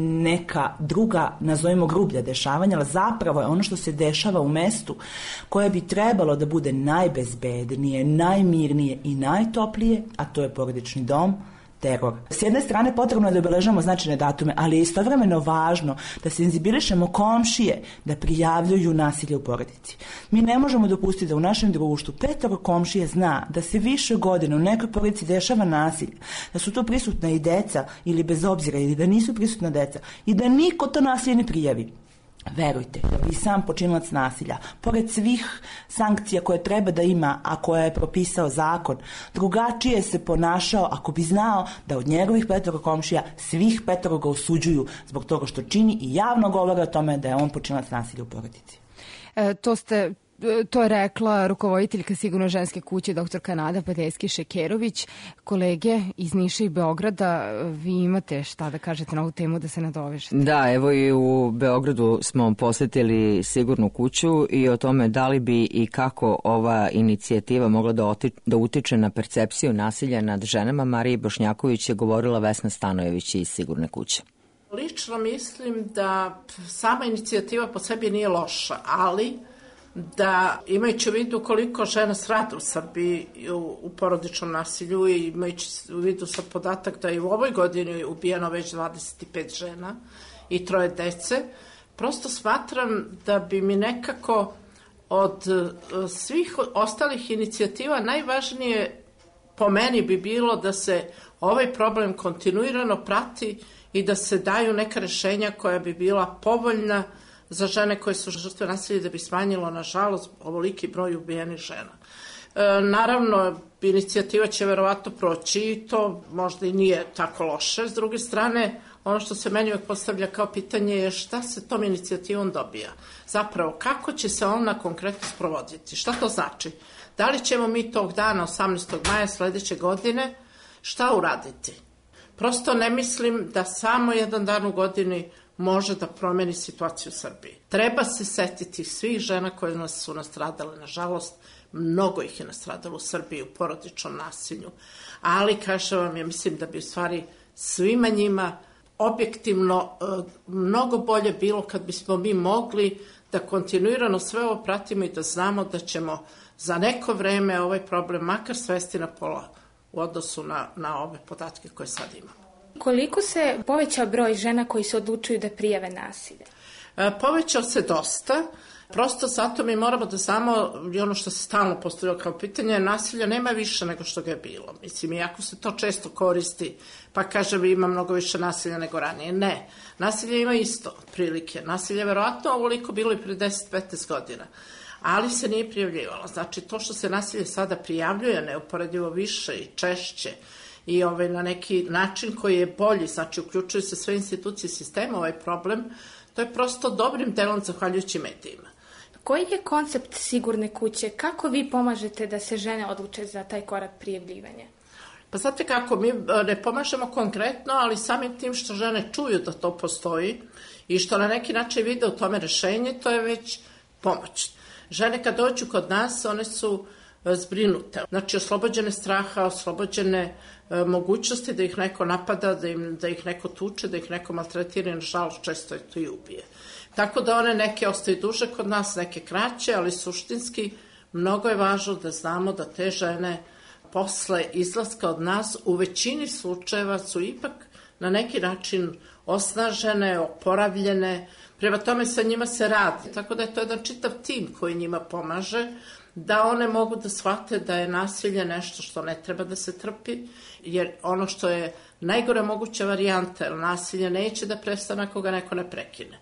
neka druga, nazovimo grublja dešavanja, ali zapravo je ono što se dešava u mestu koje bi trebalo da bude najbezbednije, najmirnije i najtoplije, a to je porodični dom, teror. S jedne strane potrebno je da obeležamo značajne datume, ali je istovremeno važno da senzibilišemo komšije da prijavljuju nasilje u porodici. Mi ne možemo dopustiti da u našem društvu petoro komšije zna da se više godina u nekoj porodici dešava nasilje, da su to prisutna i deca ili bez obzira ili da nisu prisutna deca i da niko to nasilje ne prijavi. Verujte, da bi sam počinilac nasilja, pored svih sankcija koje treba da ima, a koje je propisao zakon, drugačije se ponašao ako bi znao da od njegovih petoro komšija svih petoro ga osuđuju zbog toga što čini i javno govore o tome da je on počinilac nasilja u porodici. E, to ste... To je rekla rukovoditeljka Sigurno ženske kuće doktorka Nada Padeski-Šekerović. Kolege iz Niša i Beograda, vi imate šta da kažete na ovu temu, da se nadovežete? Da, evo i u Beogradu smo posetili Sigurnu kuću i o tome da li bi i kako ova inicijativa mogla da, oti, da utiče na percepciju nasilja nad ženama. Mariji Bošnjaković je govorila Vesna Stanojević iz Sigurne kuće. Lično mislim da sama inicijativa po sebi nije loša, ali da imajući u vidu koliko žena strada u Srbiji u, u porodičnom nasilju i imajući u vidu sad podatak da je u ovoj godini ubijeno već dvadeset pet žena i troje dece, prosto smatram da bi mi nekako od svih ostalih inicijativa najvažnije po meni bi bilo da se ovaj problem kontinuirano prati i da se daju neka rešenja koja bi bila povoljna za žene koje su žrtve nasilja, da bi smanjilo, nažalost, ovoliki broj ubijenih žena. E, naravno, inicijativa će verovatno proći i to možda i nije tako loše. S druge strane, ono što se meni uvijek postavlja kao pitanje je šta se tom inicijativom dobija. Zapravo, kako će se ona konkretno sprovoditi? Šta to znači? Da li ćemo mi tog dana, osamnaestog maja sledeće godine, šta uraditi? Prosto ne mislim da samo jedan dan u godini može da promeni situaciju u Srbiji. Treba se setiti svih žena koje nas su nastradale, nažalost, mnogo ih je nastradalo u Srbiji u porodičnom nasilju, ali kažem vam, ja mislim da bi u stvari svima njima objektivno mnogo bolje bilo kad bismo mi mogli da kontinuirano sve ovo pratimo i da znamo da ćemo za neko vreme ovaj problem makar svesti na pola u odnosu na, na ove podatke koje sad imamo. Koliko se povećao broj žena koji se odlučuju da prijave nasilje? E, povećao se dosta, prosto zato mi moramo da znamo i ono što se stalno postavilo kao pitanje, nasilja nema više nego što ga je bilo. Mislim, iako se to često koristi, pa kažem ima mnogo više nasilja nego ranije. Ne, nasilje ima isto prilike. Nasilje je verovatno ovoliko bilo i pre deset do petnaest godina, ali se nije prijavljivalo. Znači, to što se nasilje sada prijavljuje neuporedivo više i češće, i ovaj, na neki način koji je bolji, znači uključuju se sve institucije sistema ovaj problem, to je prosto dobrim delom zahvaljujući medijima. Koji je koncept Sigurne kuće? Kako vi pomažete da se žene odluče za taj korak prijavljivanja? Pa znate kako, mi ne pomažemo konkretno, ali samim tim što žene čuju da to postoji i što na neki način vide u tome rešenje, to je već pomoć. Žene kad dođu kod nas, one su zbrinute. Znači, oslobođene straha, oslobođene e, mogućnosti da ih neko napada, da, im, da ih neko tuče, da ih neko maltretira i nažalost često je to i ubije. Tako da one neke ostaju duže kod nas, neke kraće, ali suštinski mnogo je važno da znamo da te žene posle izlaska od nas u većini slučajeva su ipak na neki način osnažene, oporavljene, prema tome sa njima se radi. Tako da je to jedan čitav tim koji njima pomaže, da one mogu da shvate da je nasilje nešto što ne treba da se trpi, jer ono što je najgore moguća varijanta, jer nasilje neće da prestane ako ga neko ne prekine.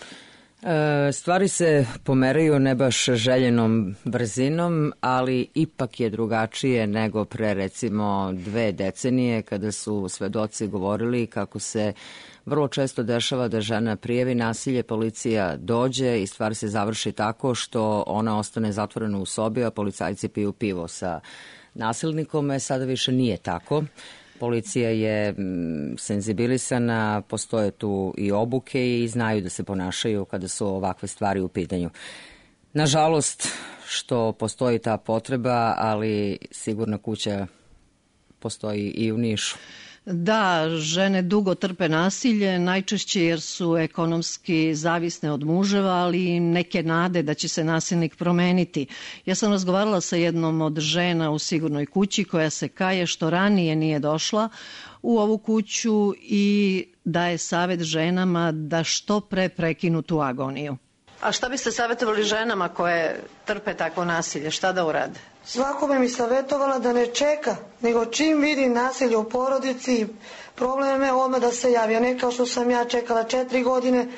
E, stvari se pomeraju ne baš željenom brzinom, ali ipak je drugačije nego pre recimo dve decenije kada su svedoci govorili kako se vrlo često dešava da žena prijavi nasilje, policija dođe i stvar se završi tako što ona ostane zatvorena u sobi, a policajci piju pivo sa nasilnikom. Sada više nije tako. Policija je senzibilisana, postoje tu i obuke i znaju da se ponašaju kada su ovakve stvari u pitanju. Nažalost, što postoji ta potreba, ali Sigurna kuća postoji i u Nišu. Da, žene dugo trpe nasilje, najčešće jer su ekonomski zavisne od muževa, ali i neke nade da će se nasilnik promeniti. Ja sam razgovarala sa jednom od žena u Sigurnoj kući koja se kaje što ranije nije došla u ovu kuću i daje savet ženama da što pre prekinu tu agoniju. A šta biste savjetovali ženama koje trpe takvo nasilje? Šta da urade? Svakome mi savjetovala da ne čeka, nego čim vidi nasilje u porodici, probleme, odmah da se javi. A ne kao što sam ja čekala četiri godine,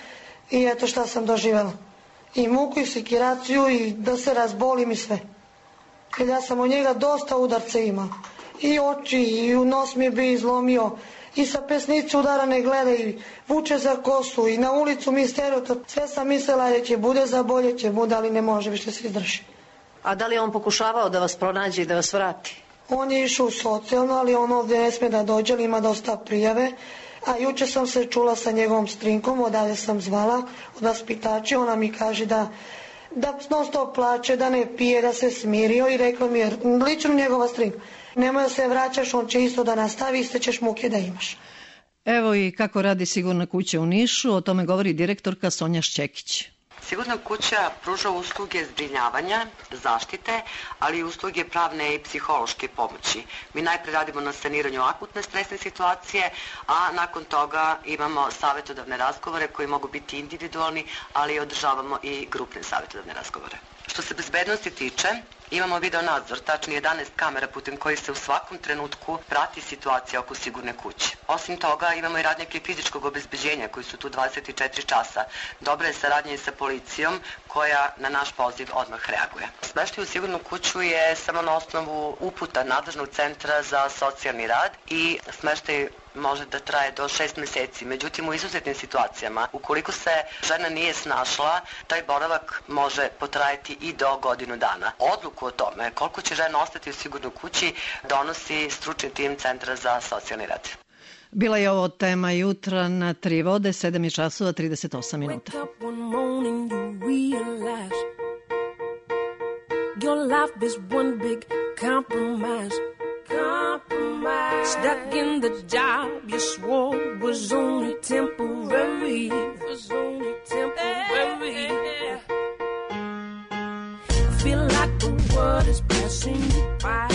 I eto šta sam doživjela. I muku i sikiraciju i da se razbolim i sve. Jer ja sam od njega dosta udarca imala. I oči, i u nos mi bi izlomio, i sa pesnice udara ne gleda, i vuče za kosu, i na ulicu mi stereotip. Sve sam mislila da će bude za bolje, će bude, ali ne može više se izdrži. A da li je on pokušavao da vas pronađe i da vas vrati? On je išao u socijalno, ali on ovdje ne sme da dođe, ali ima dosta prijave. A juče sam se čula sa njegovom strinkom, odavde sam zvala od vaspitača, ona mi kaže da da non stop plače, da ne pije, da se smirio i rekla mi je lično njegova strinka. Nemoj da se vraćaš, on će isto da nastavi, iste ćeš muke da imaš. Evo i kako radi Sigurna kuća u Nišu, o tome govori direktorka Sonja Šćekić. Sigurna kuća pruža usluge zbrinjavanja, zaštite, ali i usluge pravne i psihološke pomoći. Mi najpre radimo na saniranju akutne stresne situacije, a nakon toga imamo savjetodavne razgovore koji mogu biti individualni, ali održavamo i grupne savjetodavne razgovore. Što se bezbednosti tiče, imamo video nadzor, tačnije jedanaest kamera putem koji se u svakom trenutku prati situacija oko Sigurne kuće. Osim toga imamo i radnike fizičkog obezbeđenja koji su tu dvadeset četiri časa. Dobra je saradnja i sa policijom koja na naš poziv odmah reaguje. Smeštaj u Sigurnu kuću je samo na osnovu uputa nadležnog centra za socijalni rad i smeštaj može da traje do šest meseci. Međutim, u izuzetnim situacijama, ukoliko se žena nije snašla, taj boravak može potrajati i do godinu dana. Odluku o tome koliko će žena ostati u Sigurnoj kući donosi stručni tim Centra za socijalni rad. Bila je ovo tema jutra na Tri vode, sedam časova trideset osam minuta. Your life is one big compromise. Compromise. Stuck in the job you swore was only temporary. Was only temporary. I feel like the world is passing you by.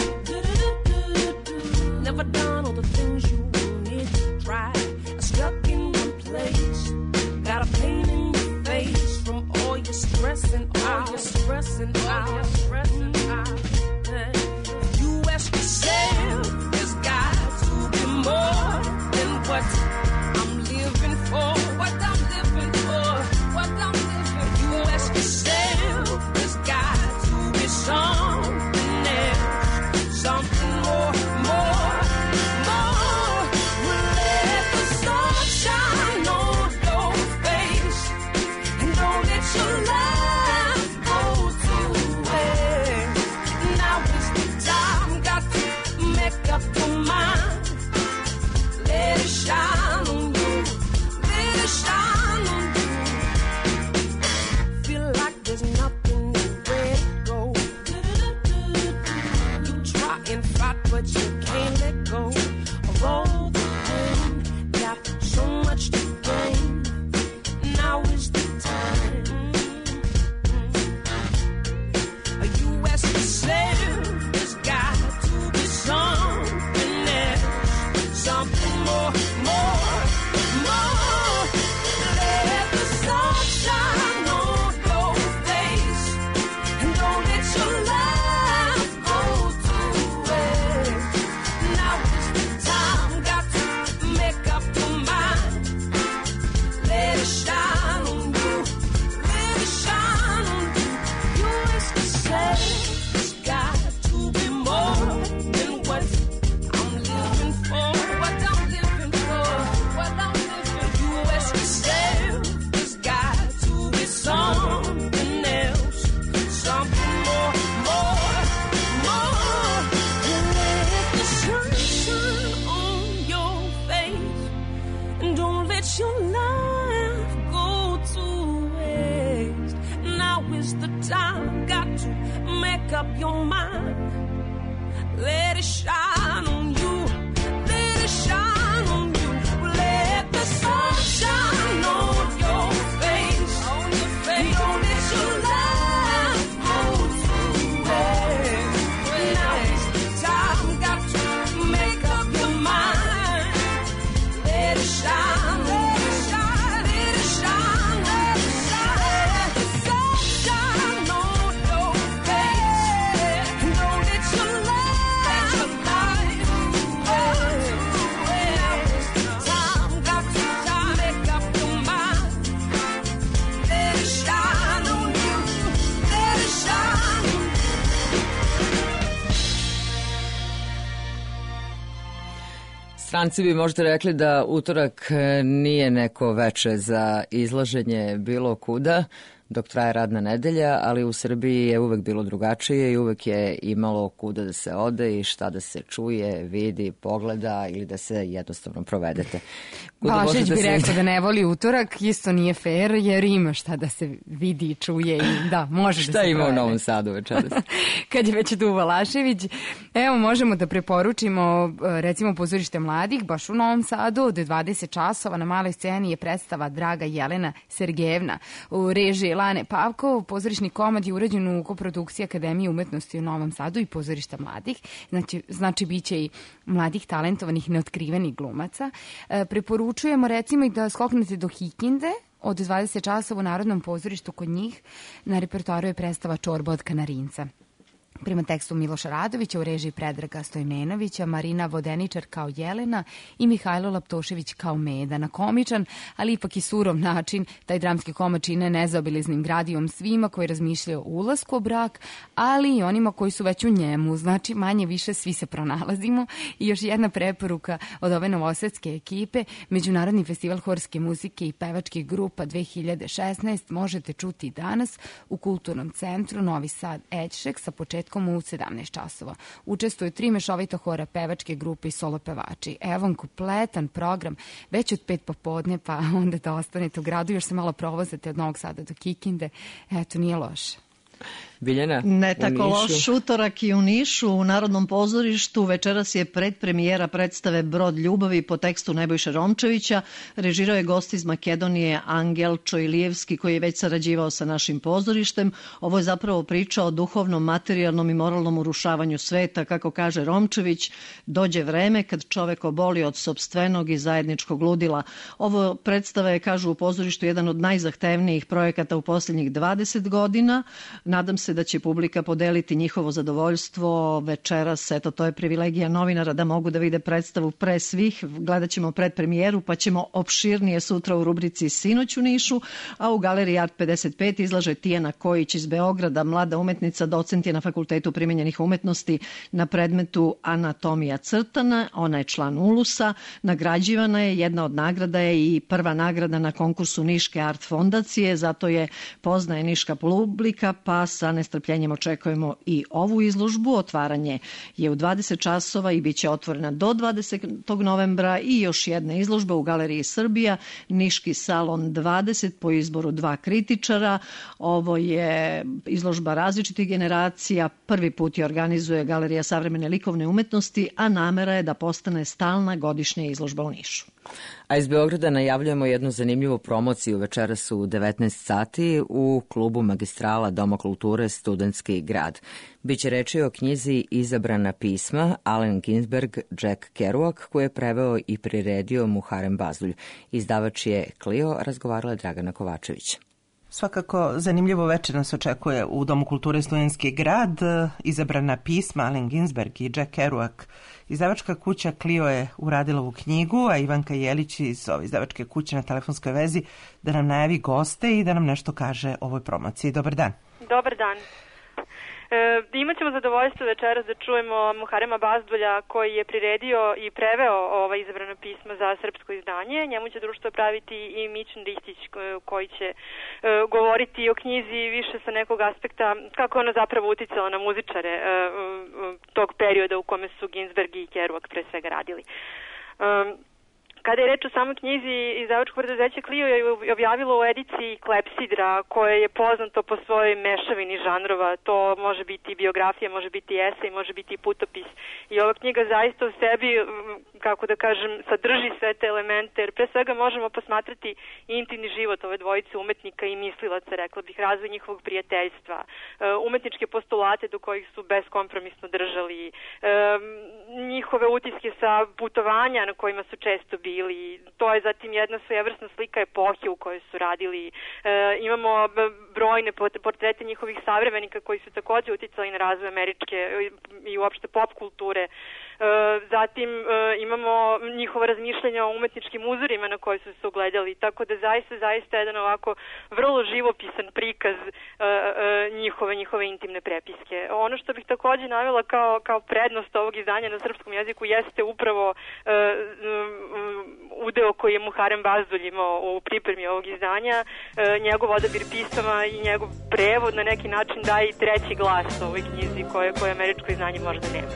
Never done all the things you wanted to try. I'm stuck in one place. Got a pain in your face from all your stressing, all your stressing, all your stressing out. You ask yourself, there's got to be more than what I'm living for. What I'm living for, what I'm living for. You ask yourself, there's got to be something else, something more, more, more. Let the sun shine on your face, and don't let your life go to waste. Now is the time, got to make up your mind. Let it shine on you, let it shine on you. Feel like there's nothing nowhere to go. You try and fight, but you can't let go of all the pain. Got so much to gain. Now is the time. You ask yourself, there's got to be something else, something more, more, more. Let the sun shine on your face, and don't let your life go to waste. Now is the time, got to make up your mind. Let it shine on you, let it shine on you. You ask yourself, it's got to be more than what I'm living for, what I'm living for, what I'm living for. You ask yourself, it's got to be something else, something more, more, more. Let the sun shine on your face, and don't let your life go to waste. Now is the time, got to make up your mind. Let it shine on you, let it shine on you. Let the sun shine on your face, on your face. Don't let your life go to waste. Now is the time, got to make up your mind. Let it shine, let it shine, let it shine, let it shine. Let the sun shine on your face, and don't let your life, let your life Stranci bi možda rekli da utorak nije neko veče za izlaženje bilo kuda dok traje radna nedelja, ali u Srbiji je uvek bilo drugačije i uvek je imalo kuda da se ode i šta da se čuje, vidi, pogleda ili da se jednostavno provedete. Balašević bi rekao da ne voli utorak, isto nije fair jer ima šta da se vidi i čuje i da, može da se provede. Šta ima u Novom Sadu večeras? Kad je već tu Balašević, evo možemo da preporučimo recimo pozorište mladih, baš u Novom Sadu, od dvadeset časova na maloj sceni je predstava Draga Jelena Sergejevna u režiji Lane Pavkov. Pozorišni komad je urađen u koprodukciji Akademije umetnosti u Novom Sadu i pozorišta mladih. Znači, znači bit će i mladih, talentovanih, neotkrivenih glumaca. E, preporučujemo recimo i da skoknete do Kikinde od dvadeset časova u Narodnom pozorištu kod njih. Na repertoaru je predstava Čorba od Kanarinca. Prema tekstu Miloša Radovića u režiji Predraga Stojmenovića, Marina Vodeničar kao Jelena i Mihajlo Laptošević kao Meda. Na komičan, ali ipak i surov način, taj dramski komad čine nezaobilaznim gradijom svima koji razmišljaju o ulasku u brak, ali i onima koji su već u njemu. Znači, manje više svi se pronalazimo. I još jedna preporuka od ove novosadske ekipe, Međunarodni festival horske muzike i pevačkih grupa dve hiljade šesnaest možete čuti danas u Kulturnom centru Novi Sad Ećšek sa početkom u sedamnaest časova. Učestvuju tri mešovita hora, pevačke grupe i solo pevači. Evo vam kompletan program već od pet popodne, pa onda da ostanete u gradu, još se malo provozate od Novog Sada do Kikinde. Eto, nije loše. Biljana, ne tako loš utorak i u Nišu u Narodnom pozorištu. Večeras je predpremijera predstave Brod ljubavi po tekstu Nebojše Romčevića. Režirao je gost iz Makedonije Angel Čojlijevski koji je već sarađivao sa našim pozorištem. Ovo je zapravo priča o duhovnom, materijalnom i moralnom urušavanju sveta. Kako kaže Romčević, dođe vreme kad čovek oboli od sopstvenog i zajedničkog ludila. Ovo predstava je, kažu u pozorištu, jedan od najzahtevnijih projekata u posljednjih dvadeset godina. Nadam se da će publika podeliti njihovo zadovoljstvo večeras. Eto, to je privilegija novinara da mogu da vide predstavu pre svih. Gledat ćemo predpremijeru, pa ćemo opširnije sutra u rubrici Sinoć u Nišu, a u Galeriji Art pedeset pet izlaže Tijana Kojić iz Beograda, mlada umetnica, docent je na Fakultetu primenjenih umetnosti na predmetu Anatomija crtana. Ona je član Ulusa, nagrađivana je, jedna od nagrada je i prva nagrada na konkursu Niške Art fondacije, zato je poznaje niška publika, pa sa nestrpljenjem očekujemo i ovu izložbu. Otvaranje je u dvadeset časova i bit će otvorena do dvadesetog novembra i još jedna izložba u Galeriji Srbija, Niški salon dvadeset po izboru dva kritičara. Ovo je izložba različitih generacija. Prvi put je organizuje Galerija savremene likovne umetnosti, a namera je da postane stalna godišnja izložba u Nišu. A iz Beograda najavljujemo jednu zanimljivu promociju večeras u devetnaest sati u klubu Magistrala Doma kulture Studentski grad. Biće reči o knjizi Izabrana pisma Allen Ginsberg, Jack Kerouac, koje je preveo i priredio Muharem Bazdulj. Izdavač je Clio, razgovarala je Dragana Kovačević. Svakako zanimljivo večer nas očekuje u Domu kulture Studentski grad. Izabrana pisma Allen Ginsberg i Jack Kerouac. Izdavačka kuća Clio je uradila ovu knjigu, a Ivanka Jelić iz ove izdavačke kuće na telefonskoj vezi da nam najavi goste i da nam nešto kaže o ovoj promociji. Dobar dan. Dobar dan. E, imat ćemo zadovoljstvo večeras da čujemo Muharema Bazdulja koji je priredio i preveo ova izabrana pisma za srpsko izdanje. Njemu će društvo praviti i Mićin Ristić koji će e, govoriti o knjizi više sa nekog aspekta kako ona zapravo uticala na muzičare e, tog perioda u kome su Ginsberg i Kerouac pre svega radili. E, Kada je reč o samoj knjizi, izdavačko preduzeće Clio je objavilo u ediciji Klepsidra, koje je poznato po svojoj mešavini žanrova. To može biti biografija, može biti esej, može biti putopis. I ova knjiga zaista u sebi, kako da kažem, sadrži sve te elemente, jer pre svega možemo posmatrati intimni život ove dvojice umetnika i mislilaca, rekla bih, razvoj njihovog prijateljstva, umetničke postulate do kojih su beskompromisno držali, njihove utiske sa putovanja na kojima su često bili, bili. To je zatim jedna svojevrsna slika epohe u kojoj su radili. E, imamo brojne portrete njihovih savremenika koji su takođe uticali na razvoj američke i uopšte pop kulture. E, zatim e, imamo njihova razmišljanja o umetničkim uzorima na koje su se ugledali, tako da zaista, zaista jedan ovako vrlo živopisan prikaz e, e, njihove, njihove intimne prepiske. Ono što bih takođe navela kao, kao prednost ovog izdanja na srpskom jeziku jeste upravo e, udeo koji je Muharem Bazdulj imao u pripremi ovog izdanja, e, njegov odabir pisama i njegov prevod na neki način daje i treći glas ovoj knjizi koje, koje američko izdanje možda nema.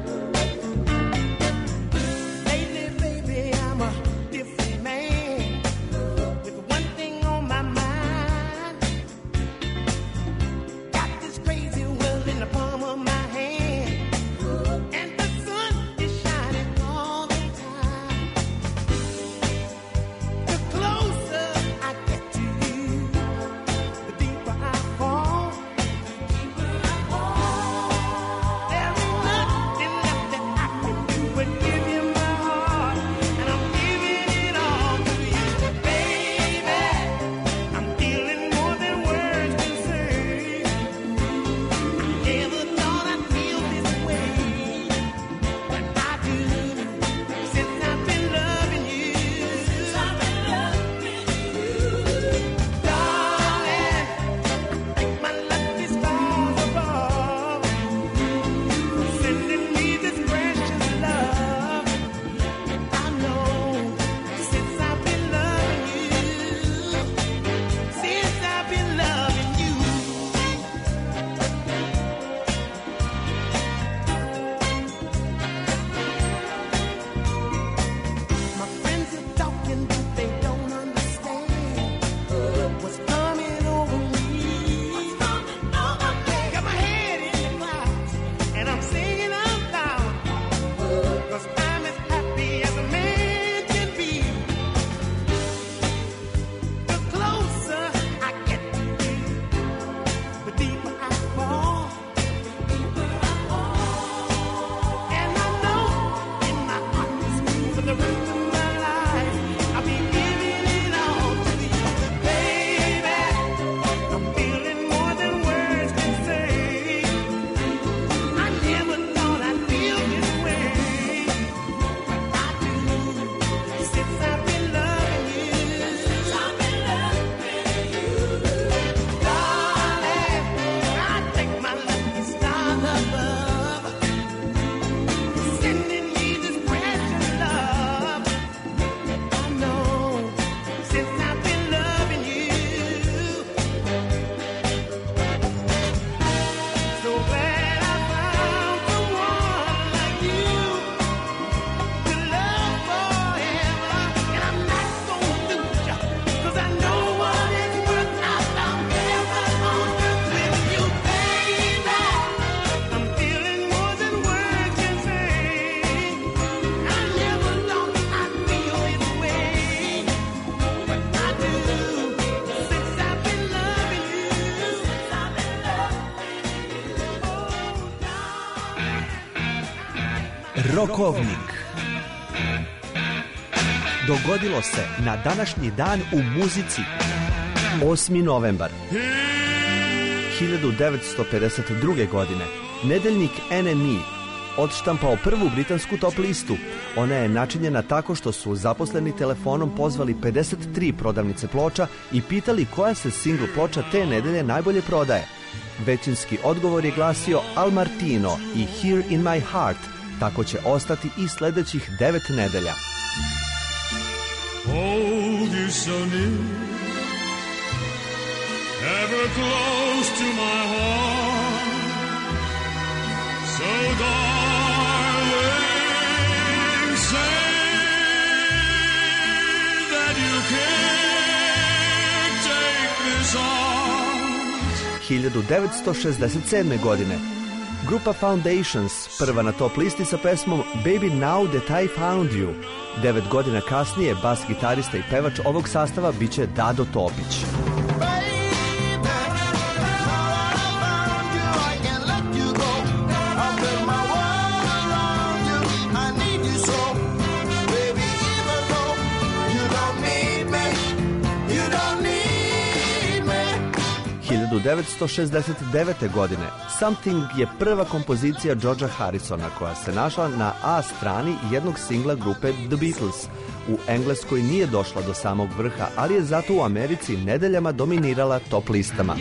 Rokovnik. Dogodilo se na današnji dan u muzici. osmi novembar hiljadu devetsto pedeset druge. godine nedeljnik N M E odštampao prvu britansku top listu. Ona je načinjena tako što su zaposleni telefonom pozvali pedeset tri prodavnice ploča i pitali koja se singl ploča te nedelje najbolje prodaje. Većinski odgovor je glasio Al Martino i Here in My Heart. Tako će ostati i sledećih devet nedelja. Hold you so near, ever close to my heart, so darling, say that you can't take this on. hiljadu devetsto šezdeset sedme. godine grupa Foundations, prva na top listi sa pesmom Baby Now That I Found You. Devet godina kasnije bas gitarista i pevač ovog sastava biće Dado Topić. hiljadu devetsto šezdeset devete. godine Something je prva kompozicija Georgea Harrisona koja se našla na A strani jednog singla grupe The Beatles. U Engleskoj nije došla do samog vrha, ali je zato u Americi nedeljama dominirala top listama.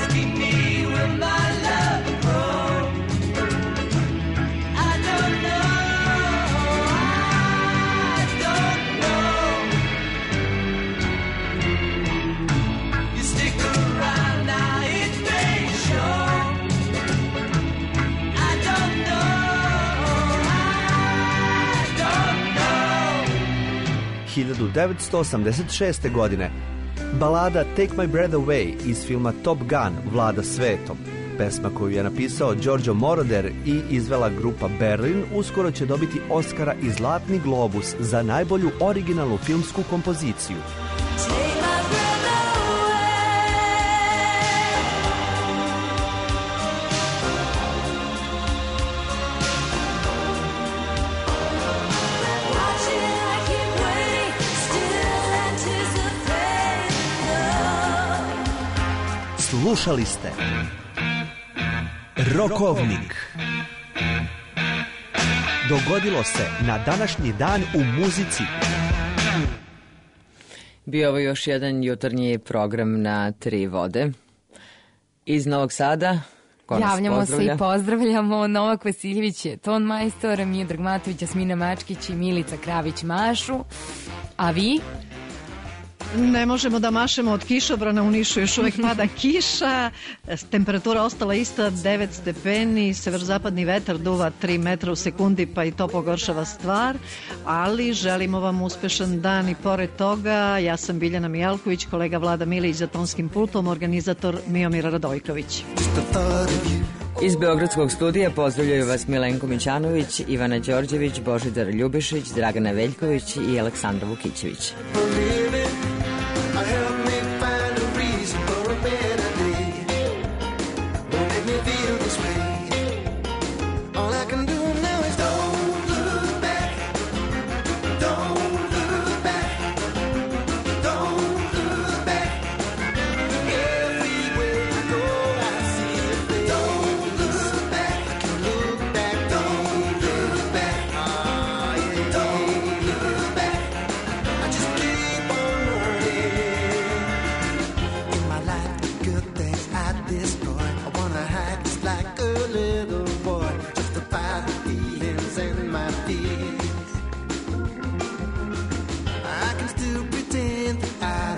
hiljadu devetsto osamdeset šeste. godine balada Take My Breath Away iz filma Top Gun vlada svetom. Pesma koju je napisao Giorgio Moroder i izvela grupa Berlin uskoro će dobiti Oscara i Zlatni globus za najbolju originalnu filmsku kompoziciju. Slušali ste Rokovnik. Dogodilo se na današnji dan u muzici. Bio ovo još jedan jutarnji program na Tri vode. Iz Novog Sada javljamo se i pozdravljamo Novak Vasiljević je ton majstor, Miodrag Matović, Jasmina Mačkić i Milica Kravić mašu. A vi? Ne možemo da mašemo od kišobrana, u Nišu još uvek pada kiša, temperatura ostala ista, devet stepeni, severozapadni vetar duva tri metra u sekundi, pa i to pogoršava stvar, ali želimo vam uspešan dan i pored toga. Ja sam Biljana Mijalković, kolega Vlada Milić za tonskim pultom, organizator Miomir Radojković. Iz Beogradskog studija pozdravljaju vas Milenko Mićanović, Ivana Đorđević, Božidar Ljubišić, Dragana Veljković i Aleksandra Vukićević.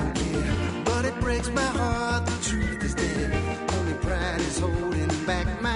Back my